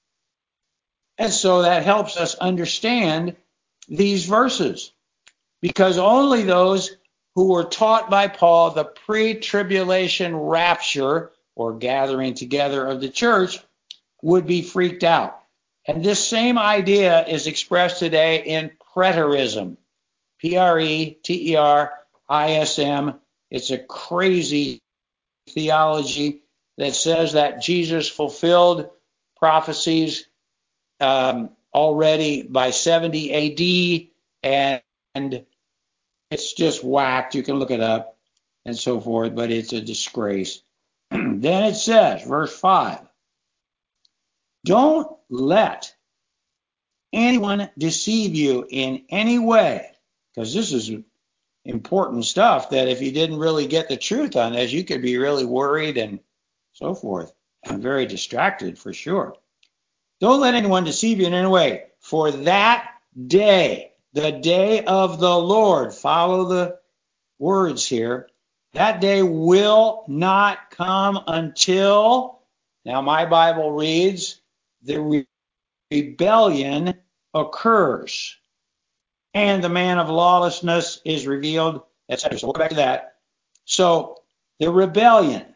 And so that helps us understand these verses, because only those who were taught by Paul the pre-tribulation rapture or gathering together of the church would be freaked out. And this same idea is expressed today in preterism, P R E T E R I S M. It's a crazy theology that says that Jesus fulfilled prophecies um, already by seventy A D, and, and it's just whacked. You can look it up and so forth, but it's a disgrace. Then it says, verse five, don't let anyone deceive you in any way, because this is important stuff that if you didn't really get the truth on this, you could be really worried and so forth, and very distracted for sure. Don't let anyone deceive you in any way, for that day, the day of the Lord, follow the words here, that day will not come until, now my Bible reads, the re- rebellion occurs, and the man of lawlessness is revealed, et cetera. So we'll go back to that. So the rebellion,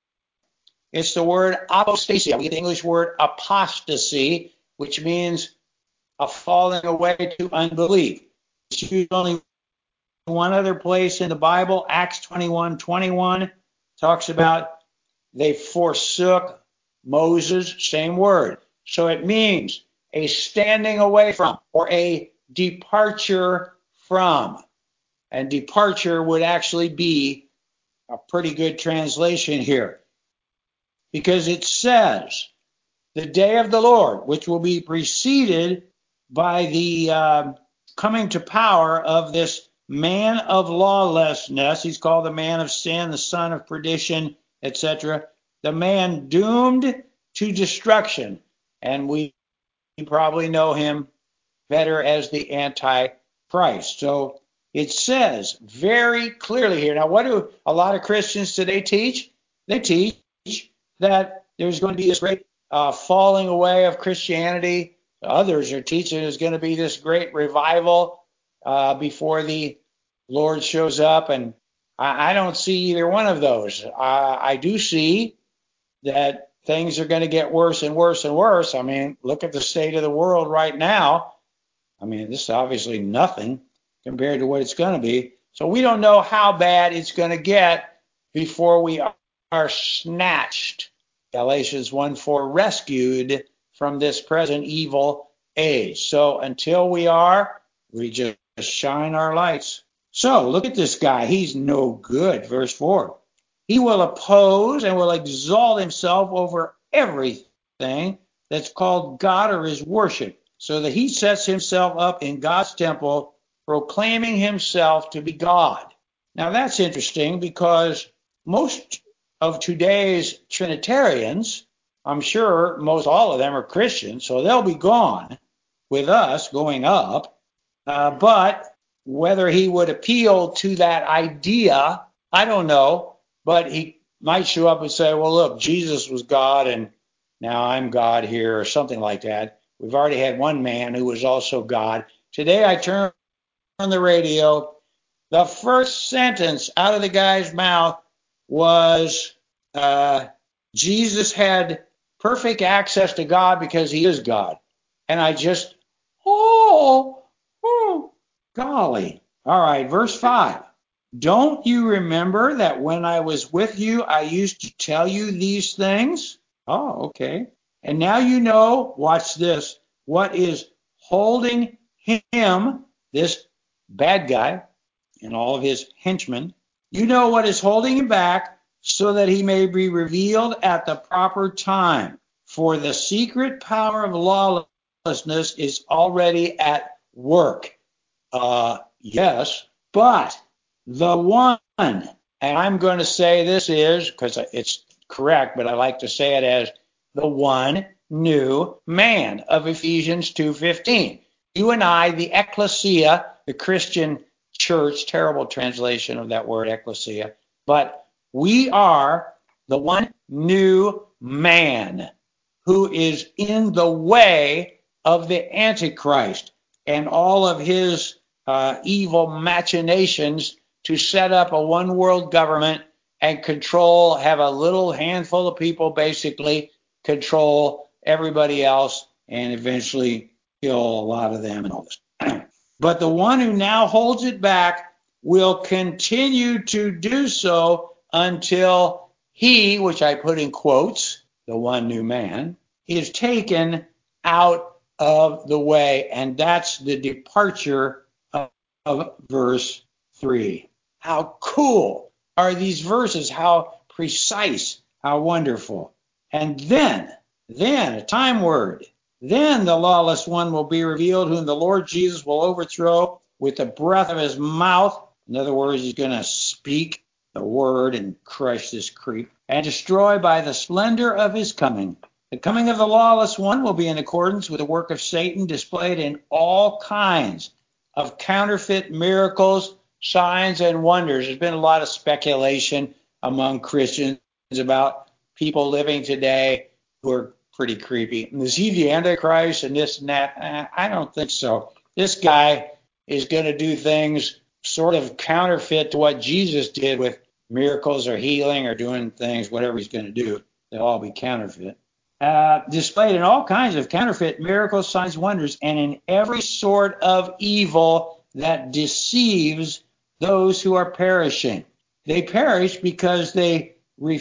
it's the word apostasia. We get the English word apostasy, which means a falling away to unbelief. It's used only one other place in the Bible, Acts twenty-one twenty-one, talks about they forsook Moses, same word. So it means a standing away from or a departure from. And departure would actually be a pretty good translation here, because it says the day of the Lord, which will be preceded by the uh, coming to power of this man of lawlessness. He's called the man of sin, the son of perdition, et cetera. The man doomed to destruction. And we probably know him better as the Antichrist. So it says very clearly here. Now, what do a lot of Christians today teach? They teach that there's going to be this great uh, falling away of Christianity. Others are teaching there's going to be this great revival uh, before the Lord shows up. And I, I don't see either one of those. Uh, I do see that things are going to get worse and worse and worse. I mean, look at the state of the world right now. I mean, this is obviously nothing compared to what it's going to be. So we don't know how bad it's going to get before we are snatched, Galatians one four, rescued from this present evil age. So until we are, we just shine our lights. So look at this guy. He's no good. Verse four. He will oppose and will exalt himself over everything that's called God or is worship, so that he sets himself up in God's temple, proclaiming himself to be God. Now that's interesting because most of today's Trinitarians, I'm sure most all of them are Christians, so they'll be gone with us going up. Uh, but whether he would appeal to that idea, I don't know. But he might show up and say, well, look, Jesus was God and now I'm God here, or something like that. We've already had one man who was also God. Today I turned on the radio. The first sentence out of the guy's mouth was uh, Jesus had perfect access to God because he is God. And I just, oh, oh, golly. All right, verse five. Don't you remember that when I was with you, I used to tell you these things? Oh, okay. And now you know, watch this, what is holding him, this bad guy, and all of his henchmen. You know what is holding him back so that he may be revealed at the proper time. For the secret power of lawlessness is already at work. Uh, yes, but the one, and I'm going to say this is, because it's correct, but I like to say it as the one new man of Ephesians two fifteen. You and I, the ecclesia, the Christian church, terrible translation of that word ecclesia, but we are the one new man who is in the way of the Antichrist and all of his uh, evil machinations to set up a one world government and control, have a little handful of people basically control everybody else and eventually kill a lot of them and all this. But the one who now holds it back will continue to do so until he, which I put in quotes, the one new man, is taken out of the way. And that's the departure of, of verse three. How cool are these verses? How precise, how wonderful. And then, then, a time word, then the lawless one will be revealed, whom the Lord Jesus will overthrow with the breath of his mouth. In other words, he's going to speak the word and crush this creep, and destroy by the splendor of his coming. The coming of the lawless one will be in accordance with the work of Satan, displayed in all kinds of counterfeit miracles, signs, and wonders. There's been a lot of speculation among Christians about people living today who are pretty creepy. Is he the Antichrist and this and that? Eh, I don't think so. This guy is going to do things sort of counterfeit to what Jesus did with miracles or healing or doing things, whatever he's going to do. They'll all be counterfeit. Uh, displayed in all kinds of counterfeit miracles, signs, wonders, and in every sort of evil that deceives those who are perishing. They perish because they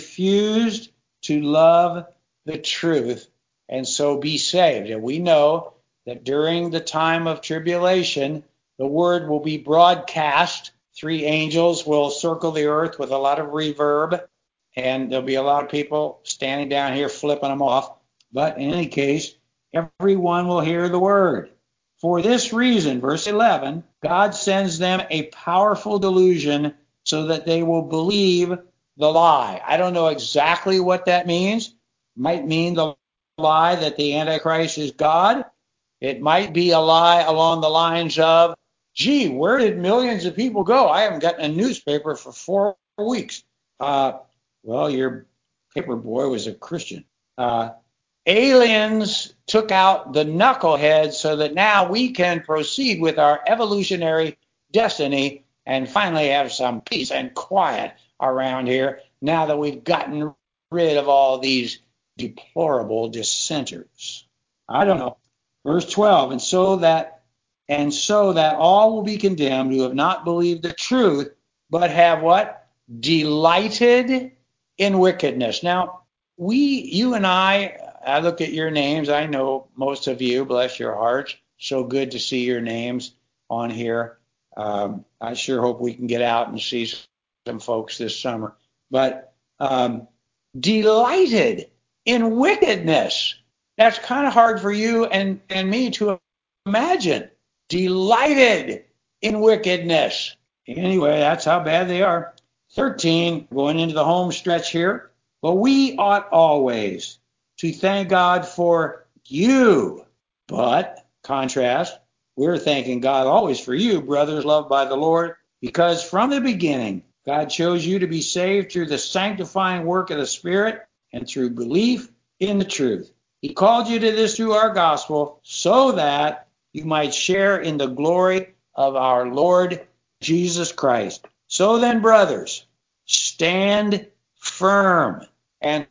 refused to love the truth and so be saved. And we know that during the time of tribulation, the word will be broadcast. Three angels will circle the earth with a lot of reverb, and there'll be a lot of people standing down here flipping them off. But in any case, everyone will hear the word. For this reason, verse eleven, God sends them a powerful delusion so that they will believe the lie. I don't know exactly what that means. Might mean the lie that the Antichrist is God. It might be a lie along the lines of, gee, where did millions of people go? I haven't gotten a newspaper for four weeks. Uh, well, your paper boy was a Christian. Uh, aliens took out the knuckleheads so that now we can proceed with our evolutionary destiny and finally have some peace and quiet around here now that we've gotten rid of all these deplorable dissenters. I don't know. Verse twelve, and so that and so that all will be condemned who have not believed the truth, but have what? Delighted in wickedness. Now, we, you and I, I look at your names. I know most of you, bless your hearts. So good to see your names on here. Um, I sure hope we can get out and see some folks this summer. But um, delighted in wickedness. That's kind of hard for you and, and me to imagine. Delighted in wickedness. Anyway, that's how bad they are. thirteen, going into the home stretch here. But we ought always to thank God for you. But, contrast, we're thanking God always for you, brothers loved by the Lord, because from the beginning, God chose you to be saved through the sanctifying work of the Spirit and through belief in the truth. He called you to this through our gospel so that you might share in the glory of our Lord Jesus Christ. So then, brothers, stand firm and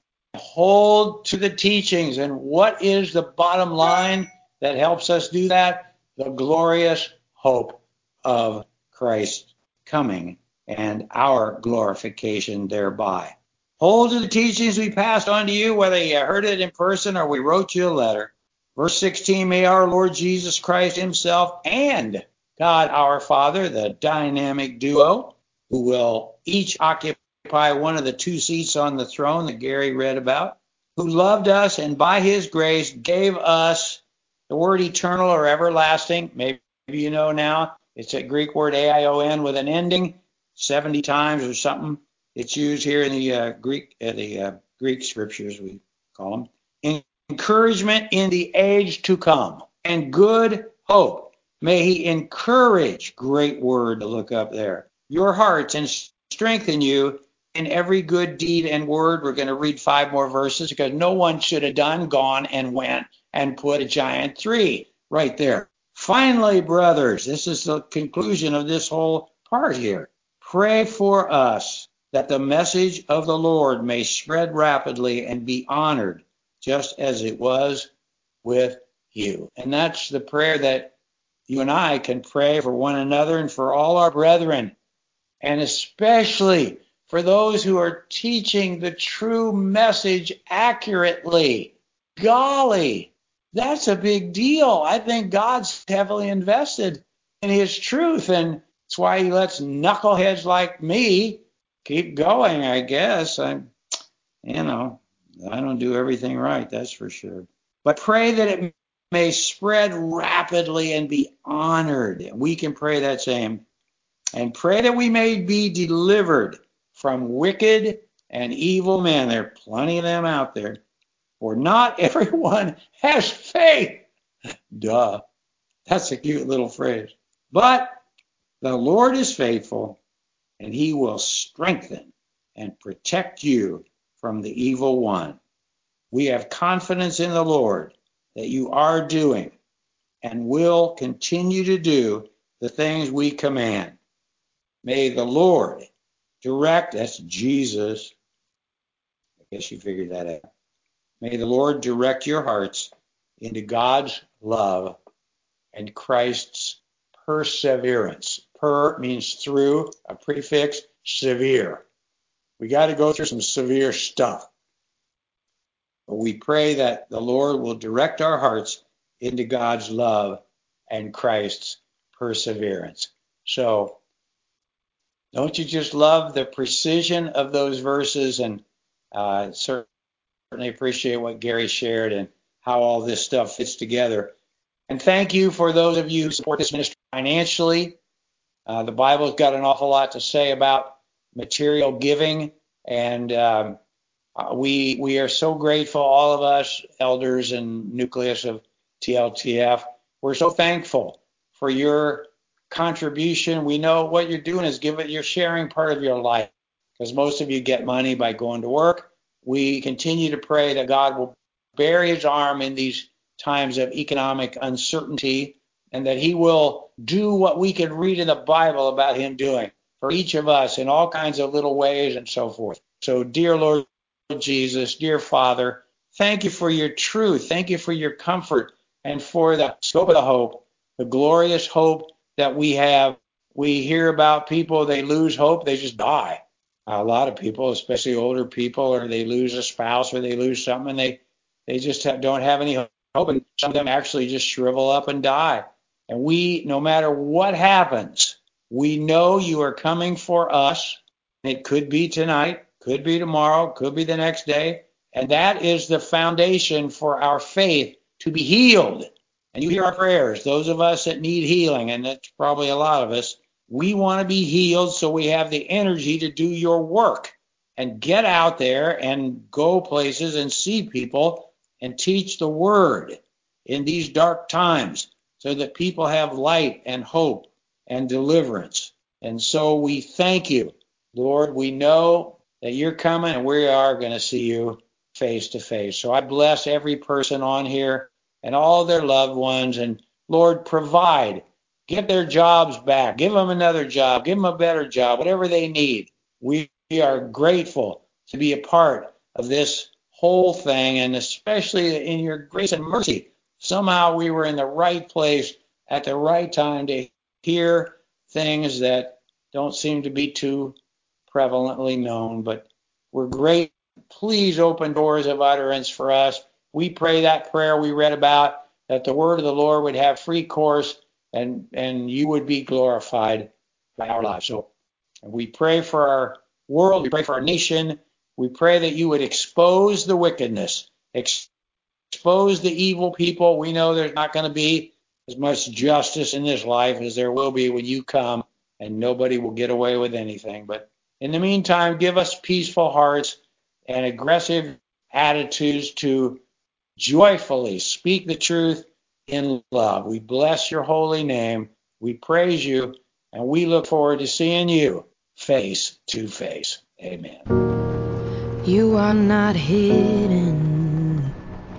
hold to the teachings. And what is the bottom line that helps us do that? The glorious hope of Christ's coming and our glorification thereby. Hold to the teachings we passed on to you, whether you heard it in person or we wrote you a letter. Verse sixteen, may our Lord Jesus Christ himself and God our Father, the dynamic duo, who will each occupy one of the two seats on the throne that Gary read about, who loved us and by his grace gave us the word eternal or everlasting. Maybe you know now, it's a Greek word A I O N with an ending, seventy times or something. It's used here in the uh, Greek uh, the uh, Greek scriptures, we call them. In encouragement in the age to come and good hope. May he encourage, great word to look up there, your hearts and strengthen you in every good deed and word. We're going to read five more verses because no one should have done, gone, and went and put a giant three right there. Finally, brothers, this is the conclusion of this whole part here. Pray for us that the message of the Lord may spread rapidly and be honored, just as it was with you. And that's the prayer that you and I can pray for one another and for all our brethren, and especially for those who are teaching the true message accurately. Golly, that's a big deal. I think God's heavily invested in his truth, and that's why he lets knuckleheads like me keep going, I guess. I'm, you know, I don't do everything right, that's for sure. But pray that it may spread rapidly and be honored. We can pray that same. And pray that we may be delivered from wicked and evil men. There are plenty of them out there. For not everyone has faith. Duh. That's a cute little phrase. But the Lord is faithful, and he will strengthen and protect you from the evil one. We have confidence in the Lord that you are doing and will continue to do the things we command. May the Lord direct, that's Jesus. I guess you figured that out. May the Lord direct your hearts into God's love and Christ's perseverance. Per means through, a prefix, severe. We got to go through some severe stuff. But we pray that the Lord will direct our hearts into God's love and Christ's perseverance. So, don't you just love the precision of those verses? And uh, certainly appreciate what Gary shared and how all this stuff fits together. And thank you for those of you who support this ministry financially. Uh, the Bible's got an awful lot to say about material giving, and um, uh, we we are so grateful, all of us, elders and nucleus of T L T F. We're so thankful for your contribution. We know what you're doing is giving, you're sharing part of your life, because most of you get money by going to work. We continue to pray that God will bear his arm in these times of economic uncertainty, and that he will do what we can read in the Bible about him doing for each of us in all kinds of little ways and so forth. So, dear Lord Jesus, dear Father, thank you for your truth. Thank you for your comfort and for the scope of the hope, the glorious hope that we have. We hear about people, they lose hope, they just die. A lot of people, especially older people, or they lose a spouse or they lose something, and they, they just have, don't have any hope. And some of them actually just shrivel up and die. And we, no matter what happens, we know you are coming for us. It could be tonight, could be tomorrow, could be the next day. And that is the foundation for our faith to be healed and you hear our prayers. Those of us that need healing, and that's probably a lot of us, we want to be healed so we have the energy to do your work and get out there and go places and see people and teach the word in these dark times so that people have light and hope and deliverance. And so we thank you, Lord. We know that you're coming and we are going to see you face to face. So I bless every person on here and all their loved ones. And Lord, provide. Get their jobs back. Give them another job. Give them a better job, whatever they need. We are grateful to be a part of this whole thing, and especially in your grace and mercy. Somehow we were in the right place at the right time to hear things that don't seem to be too prevalently known, but we're great. Please open doors of utterance for us. We pray that prayer we read about, that the word of the Lord would have free course and, and you would be glorified by our lives. So we pray for our world. We pray for our nation. We pray that you would expose the wickedness, ex- expose the evil people. We know there's not going to be as much justice in this life as there will be when you come, and nobody will get away with anything. But in the meantime, give us peaceful hearts and aggressive attitudes to joyfully speak the truth in love. We bless your holy name. We praise you, and we look forward to seeing you face to face. Amen. You are not hidden.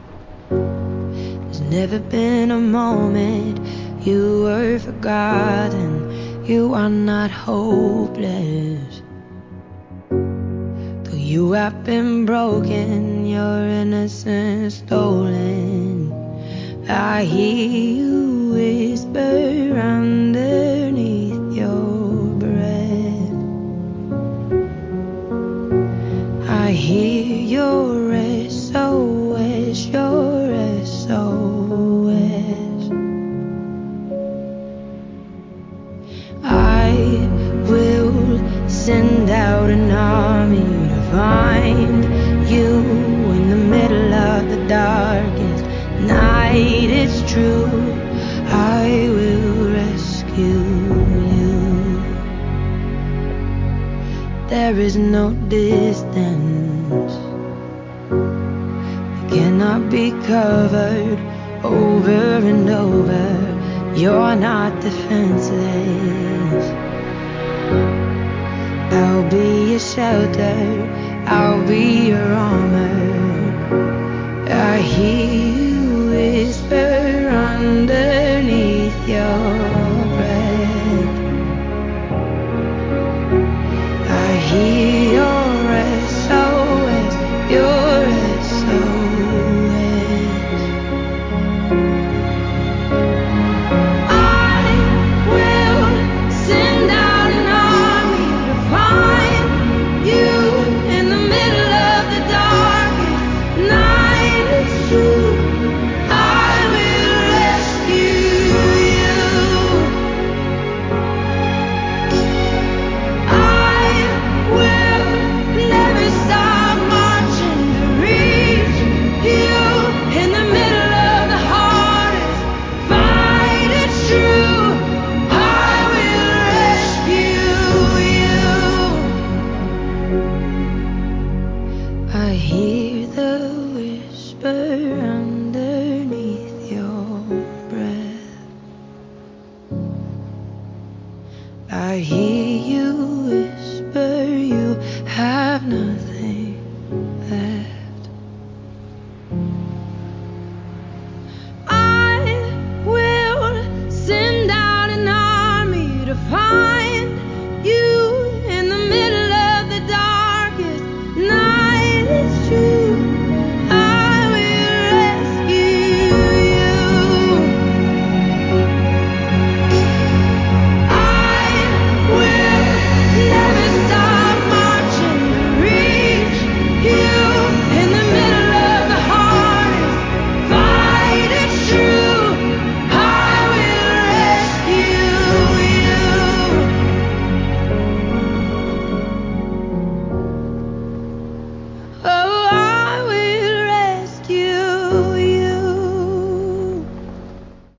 There's never been a moment you were forgotten. You are not hopeless. Though you have been broken, your innocence stolen. I hear you whisper underneath your breath. I hear your S O S, your S O S. I will send out an army to find you in the middle of the darkest night. It's true, I will rescue you. There is no distance that cannot be covered over and over. You're not defenseless. I'll be your shelter, I'll be your armor. I hear you whisper